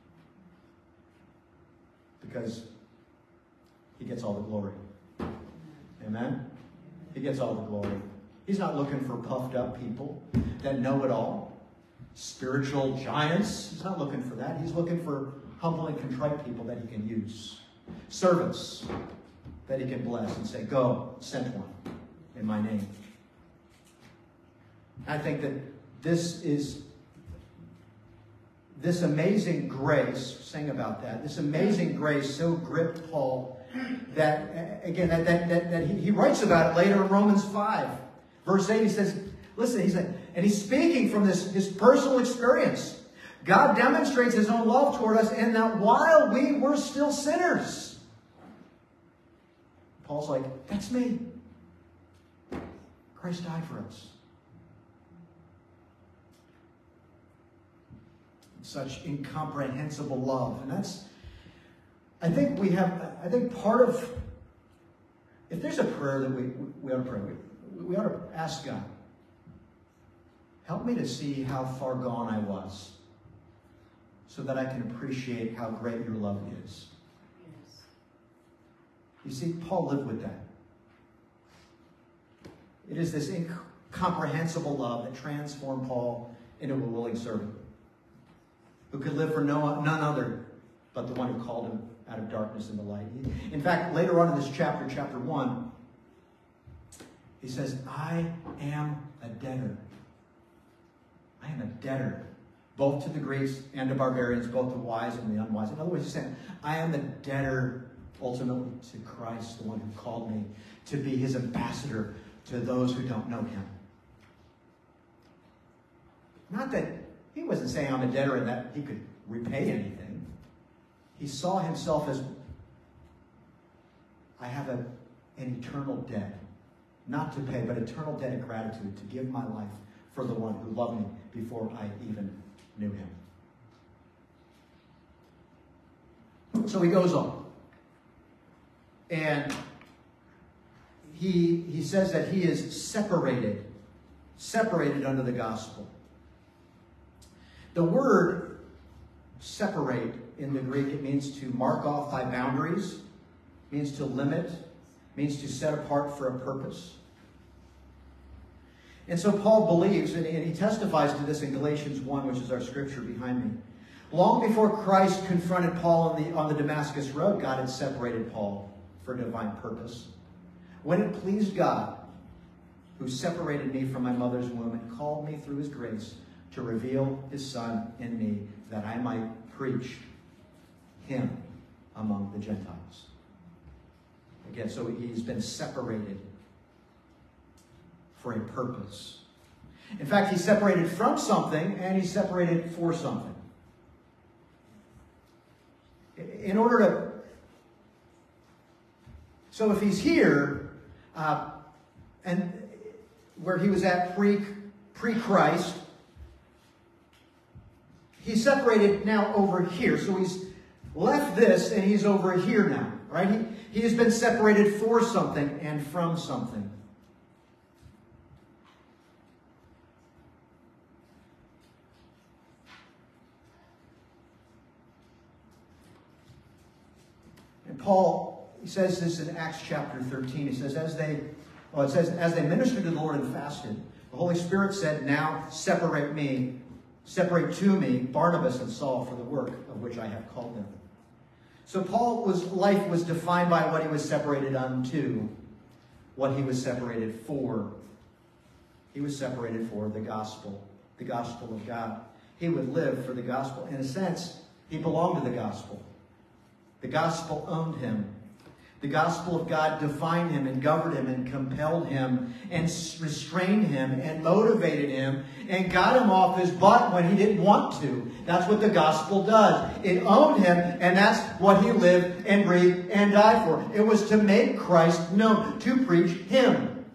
Because he gets all the glory. Amen? He gets all the glory. He's not looking for puffed up people that know it all. Spiritual giants. He's not looking for that. He's looking for humble and contrite people that he can use. Servants that he can bless and say, go, sent one in my name. I think that this is, this amazing grace, sing about that, this amazing grace so gripped Paul that, again, that, that, that, that he, he writes about it later in Romans five. Verse eight, he says, listen, he said, and he's speaking from this his personal experience. God demonstrates his own love toward us in that while we were still sinners. Paul's like, that's me. Christ died for us. Such incomprehensible love. And that's, I think we have, I think part of, if there's a prayer that we, we ought to pray, we, we ought to ask God, help me to see how far gone I was so that I can appreciate how great your love is. Yes. You see, Paul lived with that. It is this incomprehensible love that transformed Paul into a willing servant who could live for no, none other but the one who called him out of darkness into light. In fact, later on in this chapter, chapter one, he says, I am a debtor. I am a debtor, both to the Greeks and to barbarians, both the wise and the unwise. In other words, he's saying, I am a debtor ultimately to Christ, the one who called me to be his ambassador to those who don't know him. Not that he wasn't saying I'm a debtor and that he could repay anything. He saw himself as, I have a, an eternal debt, not to pay, but eternal debt of gratitude to give my life for the one who loved me before I even knew him. So he goes on. And he, he says that he is separated, separated under the gospel. The word separate in the Greek, it means to mark off by boundaries, means to limit, means to set apart for a purpose. And so Paul believes, and he testifies to this in Galatians one, which is our scripture behind me. Long before Christ confronted Paul on the, on the Damascus road, God had separated Paul for a divine purpose. When it pleased God, who separated me from my mother's womb and called me through his grace to reveal his Son in me, that I might preach him among the Gentiles. Again, so he's been separated for a purpose. In fact, he's separated from something and he's separated for something. In order to... So if he's here, uh, and where he was at pre, pre-Christ, he's separated now over here. So he's left this and he's over here now, right? He, he has been separated for something and from something. And Paul, he says this in Acts chapter thirteen. He says, as they, well, it says, as they ministered to the Lord and fasted, the Holy Spirit said, now separate me, separate to me Barnabas and Saul for the work of which I have called them. So Paul's life was defined by what he was separated unto, what he was separated for. He was separated for the gospel, the gospel of God. He would live for the gospel. In a sense, he belonged to the gospel. The gospel owned him. The gospel of God defined him and governed him and compelled him and restrained him and motivated him and got him off his butt when he didn't want to. That's what the gospel does. It owned him, and that's what he lived and breathed and died for. It was to make Christ known, to preach him.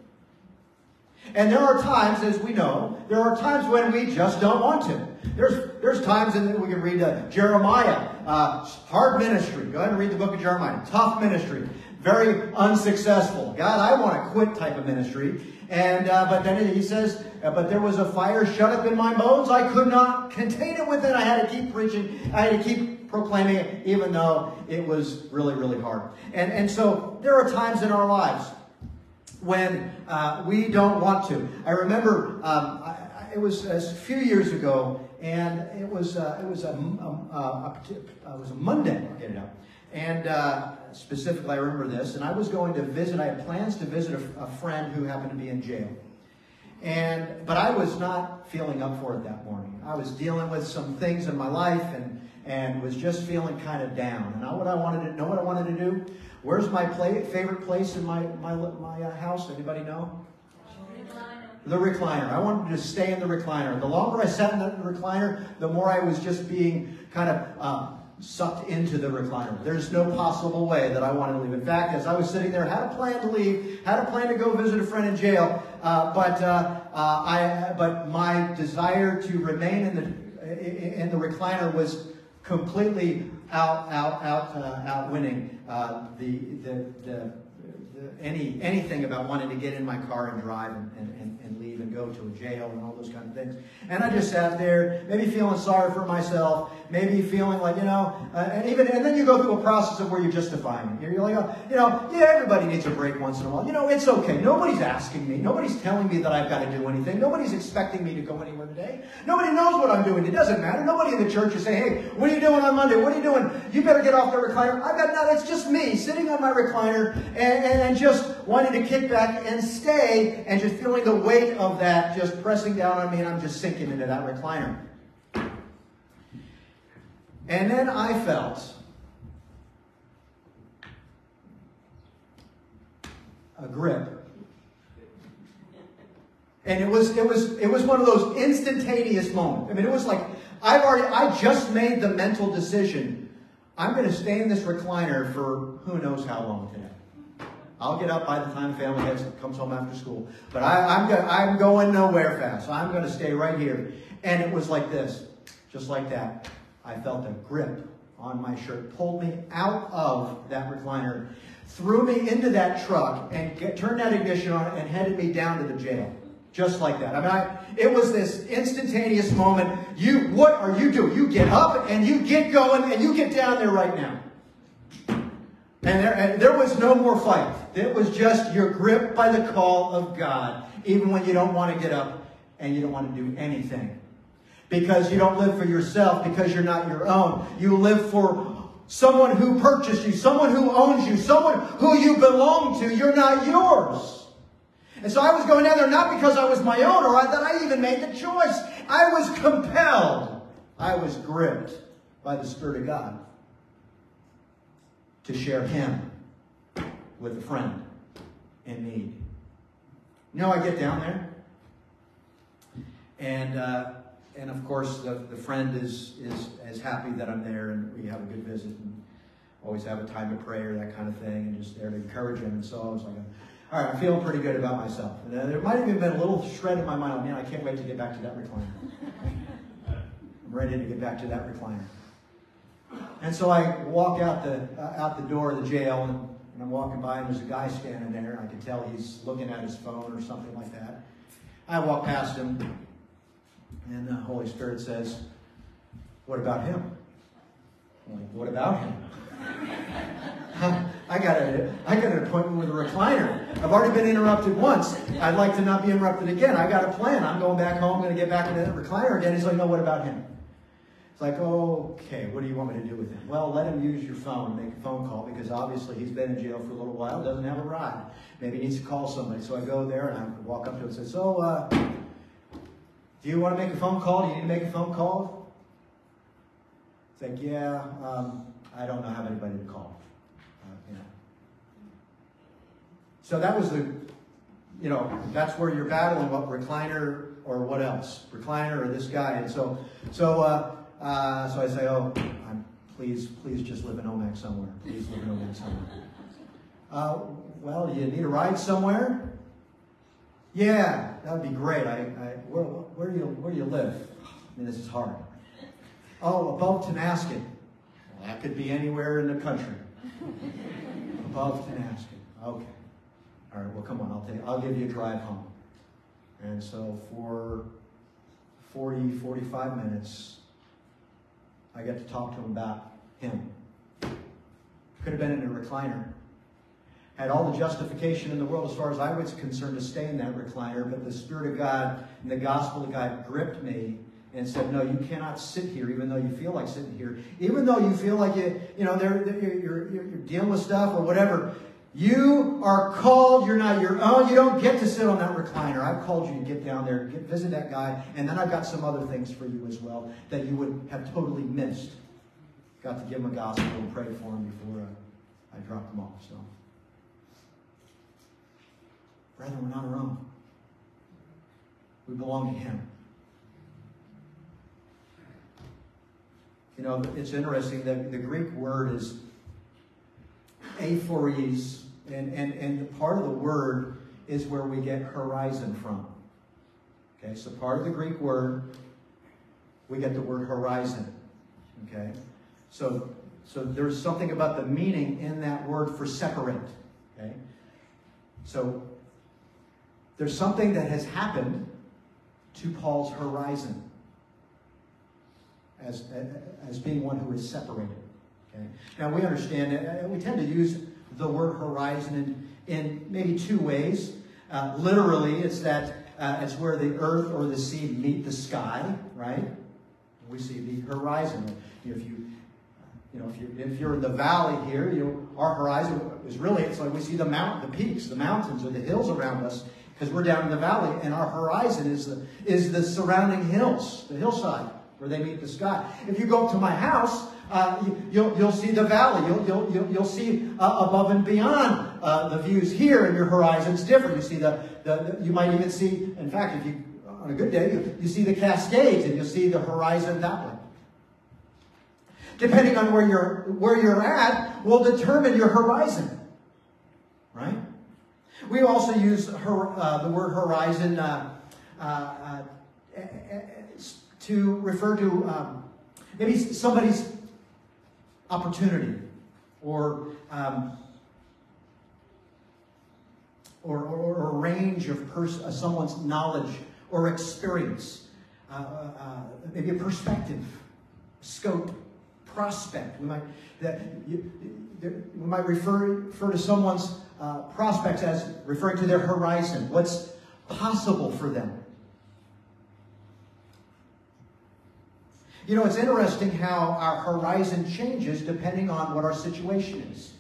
And there are times, as we know, there are times when we just don't want to. There's, there's times, and we can read uh, Jeremiah, uh, hard ministry. Go ahead and read the book of Jeremiah. Tough ministry. Very unsuccessful. God, I want to quit type of ministry. And uh, but then he says, uh, but there was a fire shut up in my bones. I could not contain it within. I had to keep preaching. I had to keep proclaiming it, even though it was really, really hard. And, and so there are times in our lives when uh, we don't want to. I remember um, I, I, it was a few years ago, and it was uh, it was a, a, a, a it was a Monday. I'll get it out. And uh, specifically, I remember this. And I was going to visit. I had plans to visit a, a friend who happened to be in jail. And but I was not feeling up for it that morning. I was dealing with some things in my life, and and was just feeling kind of down. And I, what I wanted to know, what I wanted to do. Where's my play, favorite place in my my my uh, house? Anybody know? Recliner. The recliner. I wanted to stay in the recliner. The longer I sat in the recliner, the more I was just being kind of uh, sucked into the recliner. There's no possible way that I wanted to leave. In fact, as I was sitting there, had a plan to leave, had a plan to go visit a friend in jail, uh, but uh, uh, I but my desire to remain in the in the recliner was completely out, out, out, uh, out winning uh, the, the, the, the any anything about wanting to get in my car and drive and, and, and leave and go to a jail and all those kind of things. And I just sat there, maybe feeling sorry for myself, maybe feeling like, you know, uh, and even and then you go through a process of where you're justifying it. You're like, oh, you know, yeah, everybody needs a break once in a while. You know, it's okay. Nobody's asking me. Nobody's telling me that I've got to do anything. Nobody's expecting me to go anywhere today. Nobody knows what I'm doing. It doesn't matter. Nobody in the church is saying, hey, what are you doing on Monday? What are you doing? You better get off the recliner. I've got no, it's just me sitting on my recliner and, and, and just wanting to kick back and stay and just feeling the weight of that just pressing down on me, and I'm just sinking into that recliner. And then I felt a grip. And it was, it was, it was one of those instantaneous moments. I mean, it was like, I've already, I just made the mental decision. I'm going to stay in this recliner for who knows how long today. I'll get up by the time family gets, comes home after school. But I, I'm, go, I'm going nowhere fast. I'm going to stay right here. And it was like this, just like that. I felt a grip on my shirt, pulled me out of that recliner, threw me into that truck, and get, turned that ignition on and headed me down to the jail. Just like that. I mean, I, it was this instantaneous moment. You, what are you doing? You get up and you get going and you get down there right now. And there, and there was no more fight. It was just you're gripped by the call of God, even when you don't want to get up and you don't want to do anything. Because you don't live for yourself, because you're not your own. You live for someone who purchased you, someone who owns you, someone who you belong to. You're not yours. And so I was going down there not because I was my own or I, that I even made the choice. I was compelled. I was gripped by the Spirit of God to share Him with a friend in need. You know, I get down there, and uh, and of course the, the friend is, is is happy that I'm there, and we have a good visit, and always have a time of prayer, that kind of thing, and just there to encourage him. And so I was like, all right, I'm feeling pretty good about myself. And uh, there might have even been a little shred in my mind, man, I can't wait to get back to that recliner. I'm ready to get back to that recliner. And so I walk out the uh, out the door of the jail, and, and I'm walking by, and there's a guy standing there, and I can tell he's looking at his phone or something like that. I walk past him, and the Holy Spirit says, what about him? I'm like, what about him? I got a, I got an appointment with a recliner. I've already been interrupted once. I'd like to not be interrupted again. I got a plan. I'm going back home. I'm going to get back into the recliner again. He's like, no, what about him? It's like, okay, what do you want me to do with him? Well, let him use your phone, make a phone call, because obviously he's been in jail for a little while, doesn't have a ride. Maybe he needs to call somebody. So I go there and I walk up to him and say, so, uh, do you want to make a phone call? Do you need to make a phone call? It's like, yeah, um, I don't know how anybody to call. Uh, you know. So that was the, you know, that's where you're battling, what recliner or what else? Recliner or this guy. And so, so, uh, uh, so I say, oh, I'm, please, please just live in Omak somewhere. Please live in Omak somewhere. Uh, well, you need a ride somewhere? Yeah, that would be great. I, I, where, where do you, where do you live? I mean, this is hard. Oh, above Tenasket. Well, that could be anywhere in the country. Above Tenasket. Okay. All right. Well, come on. I'll take. I'll give you a drive home. And so for forty, forty-five minutes, I got to talk to him about him. Could have been in a recliner. Had all the justification in the world as far as I was concerned to stay in that recliner, but the Spirit of God and the gospel of God gripped me and said, no, you cannot sit here even though you feel like sitting here. Even though you feel like you, you know, they're, they're, you're, you're, you're dealing with stuff or whatever. You are called. You're not your own. You don't get to sit on that recliner. I've called you to get down there, get, visit that guy, and then I've got some other things for you as well that you would have totally missed. Got to give him a gospel and pray for him before uh, I dropped him off. So, brethren, we're not our own. We belong to Him. You know, it's interesting that the Greek word is aphories, and, and, and part of the word is where we get horizon from. Okay, so part of the Greek word, we get the word horizon. Okay, so, so there's something about the meaning in that word for separate. Okay, so there's something that has happened to Paul's horizon as, as being one who is separated. Okay. Now we understand that we tend to use the word horizon in, in maybe two ways. Uh, literally, it's that uh, it's where the earth or the sea meet the sky, right? We see the horizon. If you, you know, if you if you're in the valley here, you know, our horizon is really it's like we see the mountain, the peaks, the mountains, or the hills around us because we're down in the valley, and our horizon is the is the surrounding hills, the hillside where they meet the sky. If you go up to my house, uh, you, you'll you'll see the valley. You'll you'll you'll, you'll see uh, above and beyond uh, the views here and your horizon's different. You see the, the, the, you might even see, in fact, if you, on a good day, you, you see the Cascades and you'll see the horizon that way. Depending on where you're, where you're at will determine your horizon. Right? We also use her, uh, the word horizon uh, uh, uh, to refer to um, maybe somebody's opportunity or, um, or, or, or a range of pers- uh, someone's knowledge or experience, uh, uh, maybe a perspective, scope, prospect. We might that you, we might refer refer to someone's uh, prospects as referring to their horizon, what's possible for them. You know, it's interesting how our horizon changes depending on what our situation is.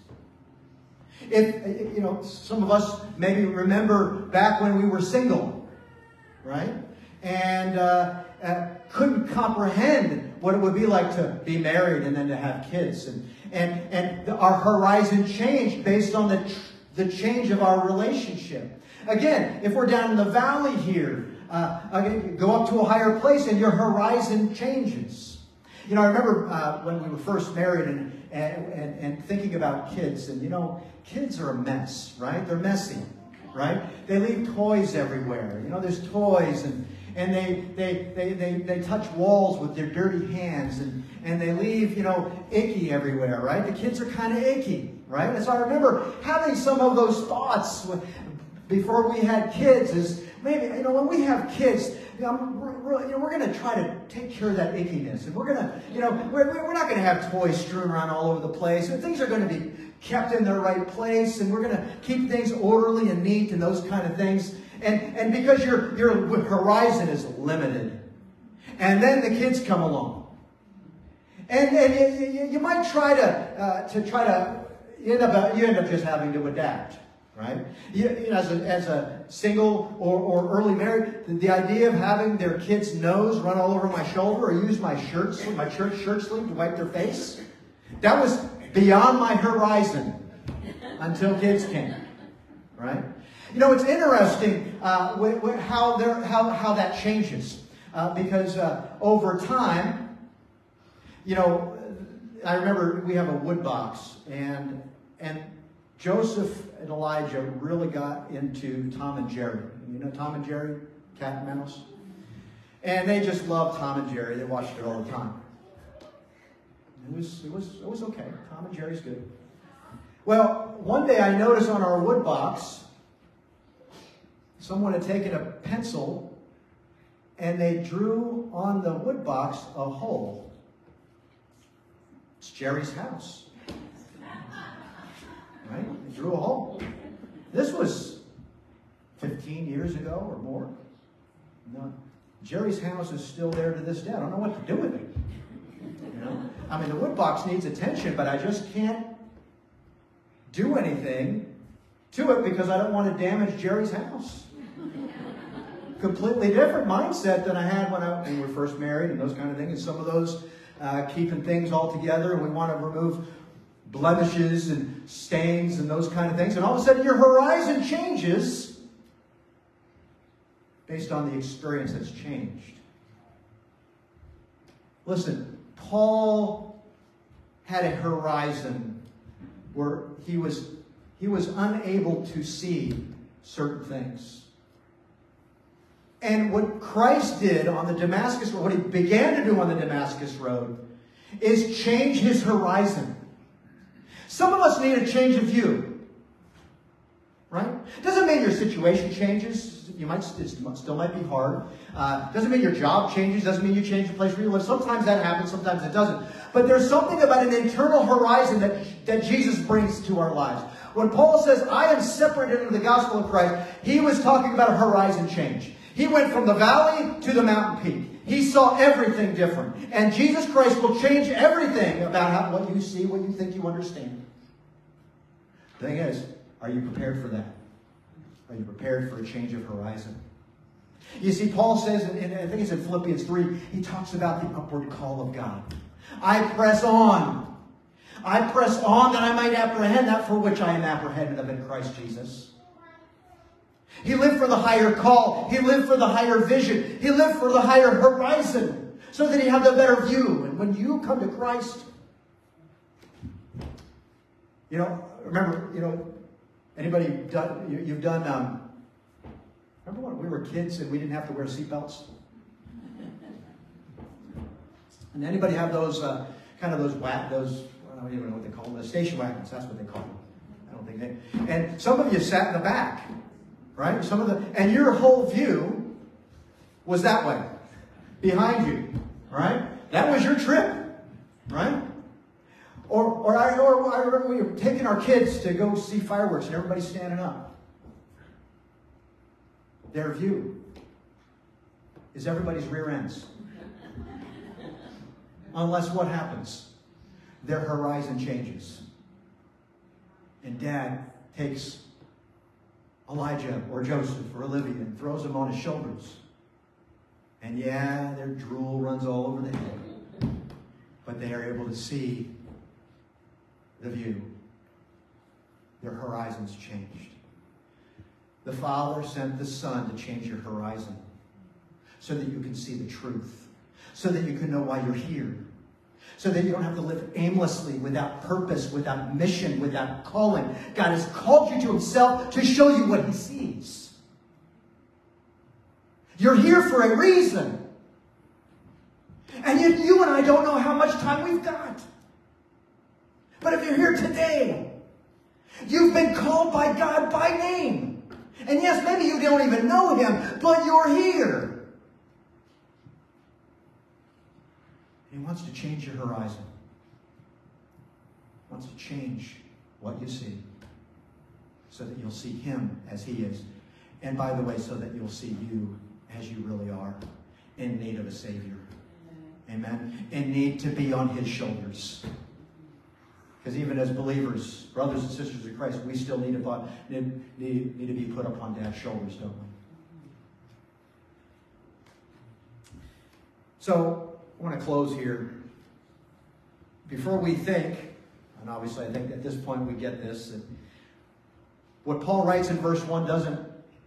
If, you know, some of us maybe remember back when we were single, right? And uh, uh, couldn't comprehend what it would be like to be married and then to have kids. And, and, and the, our horizon changed based on the, tr- the change of our relationship. Again, if we're down in the valley here, uh, again, go up to a higher place and your horizon changes. You know, I remember uh, when we were first married and, and, and, and thinking about kids. And, you know, kids are a mess, right? They're messy, right? They leave toys everywhere. You know, there's toys and... And they, they, they, they, they touch walls with their dirty hands. And, and they leave, you know, icky everywhere, right? The kids are kind of icky, right? And so I remember having some of those thoughts before we had kids is maybe, you know, when we have kids, you know, we're, you know, we're going to try to take care of that ickiness. And we're going to, you know, we're, we're not going to have toys strewn around all over the place. And things are going to be kept in their right place. And we're going to keep things orderly and neat and those kind of things. And, and because your, your horizon is limited. And then the kids come along. And, and you, you, you might try to, uh, to try to, you end up, you end up just having to adapt. Right? You, you know, as, a, as a single or, or early married, the, the idea of having their kid's nose run all over my shoulder or use my shirt, my church shirt sleeve to wipe their face, that was beyond my horizon until kids came. Right? You know, it's interesting uh, wh- wh- how, there, how, how that changes. Uh, because uh, over time, you know, I remember we have a wood box. And, and Joseph and Elijah really got into Tom and Jerry. You know Tom and Jerry? Cat and mouse? And they just loved Tom and Jerry. They watched it all the time. It was, it was, it was okay. Tom and Jerry's good. Well, one day I noticed on our wood box, someone had taken a pencil and they drew on the wood box a hole. It's Jerry's house. Right? They drew a hole. This was fifteen years ago or more. No. Jerry's house is still there to this day. I don't know what to do with it. You know? I mean, the wood box needs attention, but I just can't do anything to it because I don't want to damage Jerry's house. Completely different mindset than I had when, I, when we were first married and those kind of things. And some of those uh, keeping things all together, and we want to remove blemishes and stains and those kind of things. And all of a sudden your horizon changes based on the experience that's changed. Listen, Paul had a horizon where he was, he was unable to see certain things. And what Christ did on the Damascus Road, what he began to do on the Damascus Road, is change his horizon. Some of us need a change of view. Right? Doesn't mean your situation changes. You might it still might be hard. Uh, doesn't mean your job changes. Doesn't mean you change the place where you live. Sometimes that happens. Sometimes it doesn't. But there's something about an internal horizon that, that Jesus brings to our lives. When Paul says, I am separated into the gospel of Christ, he was talking about a horizon change. He went from the valley to the mountain peak. He saw everything different. And Jesus Christ will change everything about how, what you see, what you think you understand. The thing is, are you prepared for that? Are you prepared for a change of horizon? You see, Paul says, and I think it's in Philippians three, he talks about the upward call of God. I press on. I press on that I might apprehend that for which I am apprehended of in Christ Jesus. He lived for the higher call. He lived for the higher vision. He lived for the higher horizon so that he had the better view. And when you come to Christ, you know, remember, you know, anybody done, you, you've done, um, remember when we were kids and we didn't have to wear seatbelts? And anybody have those, uh, kind of those, whack, those, I don't even know what they call them, the station wagons, that's what they call them. I don't think they, and some of you sat in the back, right? Some of the, and your whole view was that way, behind you, right? That was your trip, right? Or, or, I, or I remember we were taking our kids to go see fireworks and everybody's standing up. Their view is everybody's rear ends. Unless what happens? Their horizon changes. And Dad takes Elijah or Joseph or Olivia and throws them on his shoulders. And yeah, their drool runs all over the head. But they are able to see the view. Their horizons changed. The Father sent the Son to change your horizon so that you can see the truth, so that you can know why you're here, so that you don't have to live aimlessly, without purpose, without mission, without calling. God has called you to himself to show you what he sees. You're here for a reason. And yet you and I don't know how much time we've got. But if you're here today, you've been called by God by name. And yes, maybe you don't even know him, but you're here. He wants to change your horizon. He wants to change what you see so that you'll see him as he is. And by the way, so that you'll see you as you really are, in need of a Savior. Amen. In need to be on his shoulders. Because even as believers, brothers and sisters of Christ, we still need to, need, need, need to be put upon Dad's shoulders, don't we? So, I want to close here. Before we think, and obviously I think at this point we get this, that what Paul writes in verse one doesn't,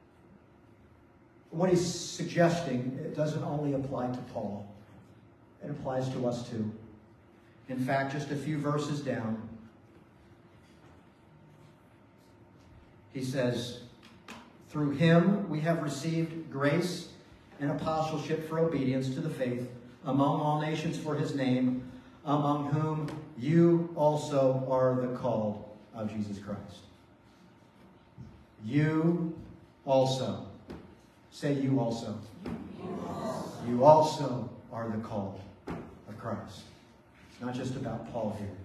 what he's suggesting, it doesn't only apply to Paul. It applies to us too. In fact, just a few verses down, he says, through him we have received grace and apostleship for obedience to the faith among all nations for his name, among whom you also are the called of Jesus Christ. You also. Say you also. You also, you also are the called of Christ. It's not just about Paul here.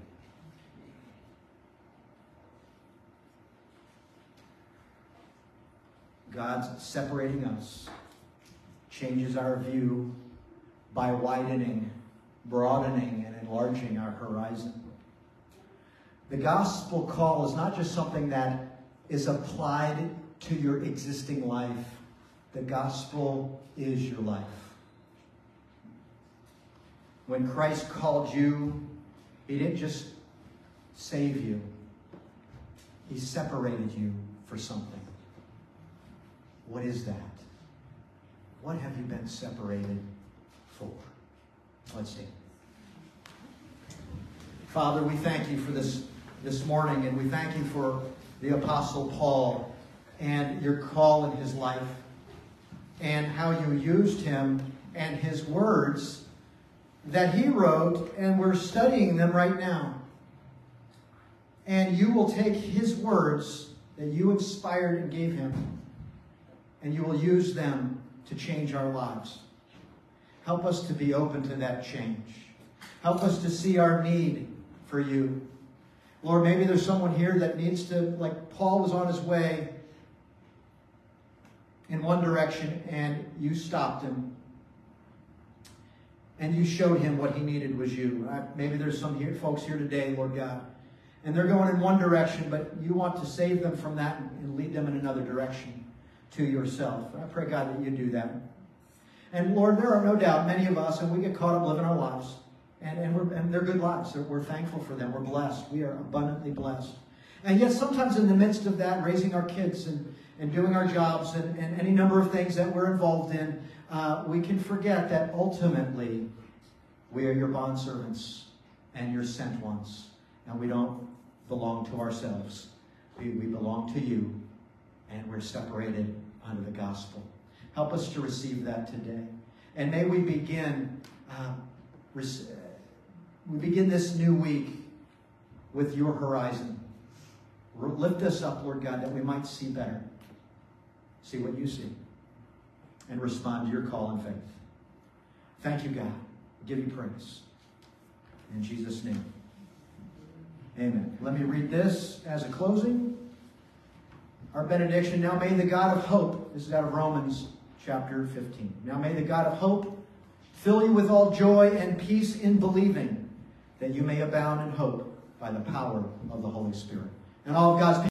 God's separating us, changes our view by widening, broadening, and enlarging our horizon. The gospel call is not just something that is applied to your existing life. The gospel is your life. When Christ called you, he didn't just save you. He separated you for something. What is that? What have you been separated for? Let's stand. Father, we thank you for this, this morning, and we thank you for the Apostle Paul and your call in his life and how you used him and his words that he wrote, and we're studying them right now. And you will take his words that you inspired and gave him, and you will use them to change our lives. Help us to be open to that change. Help us to see our need for you. Lord, maybe there's someone here that needs to, like Paul was on his way in one direction, and you stopped him. And you showed him what he needed was you. I, maybe there's some here, folks here today, Lord God, and they're going in one direction, but you want to save them from that and lead them in another direction to yourself. I pray, God, that you do that. And Lord, there are no doubt many of us, and we get caught up living our lives. And, and, we're, and they're good lives. They're, we're thankful for them. We're blessed. We are abundantly blessed. And yet sometimes in the midst of that, raising our kids and, and doing our jobs and, and any number of things that we're involved in, uh, we can forget that ultimately we are your bondservants and your sent ones. And we don't belong to ourselves. We, we belong to you, and we're separated under the gospel. Help us to receive that today. And may we begin, uh, we begin this new week with your horizon. Lift us up, Lord God, that we might see better. See what you see. And respond to your call in faith. Thank you, God. We give you praise. In Jesus' name. Amen. Let me read this as a closing. Our benediction. Now may the God of hope, this is out of Romans chapter fifteen. Now may the God of hope fill you with all joy and peace in believing, that you may abound in hope by the power of the Holy Spirit. And all of God's people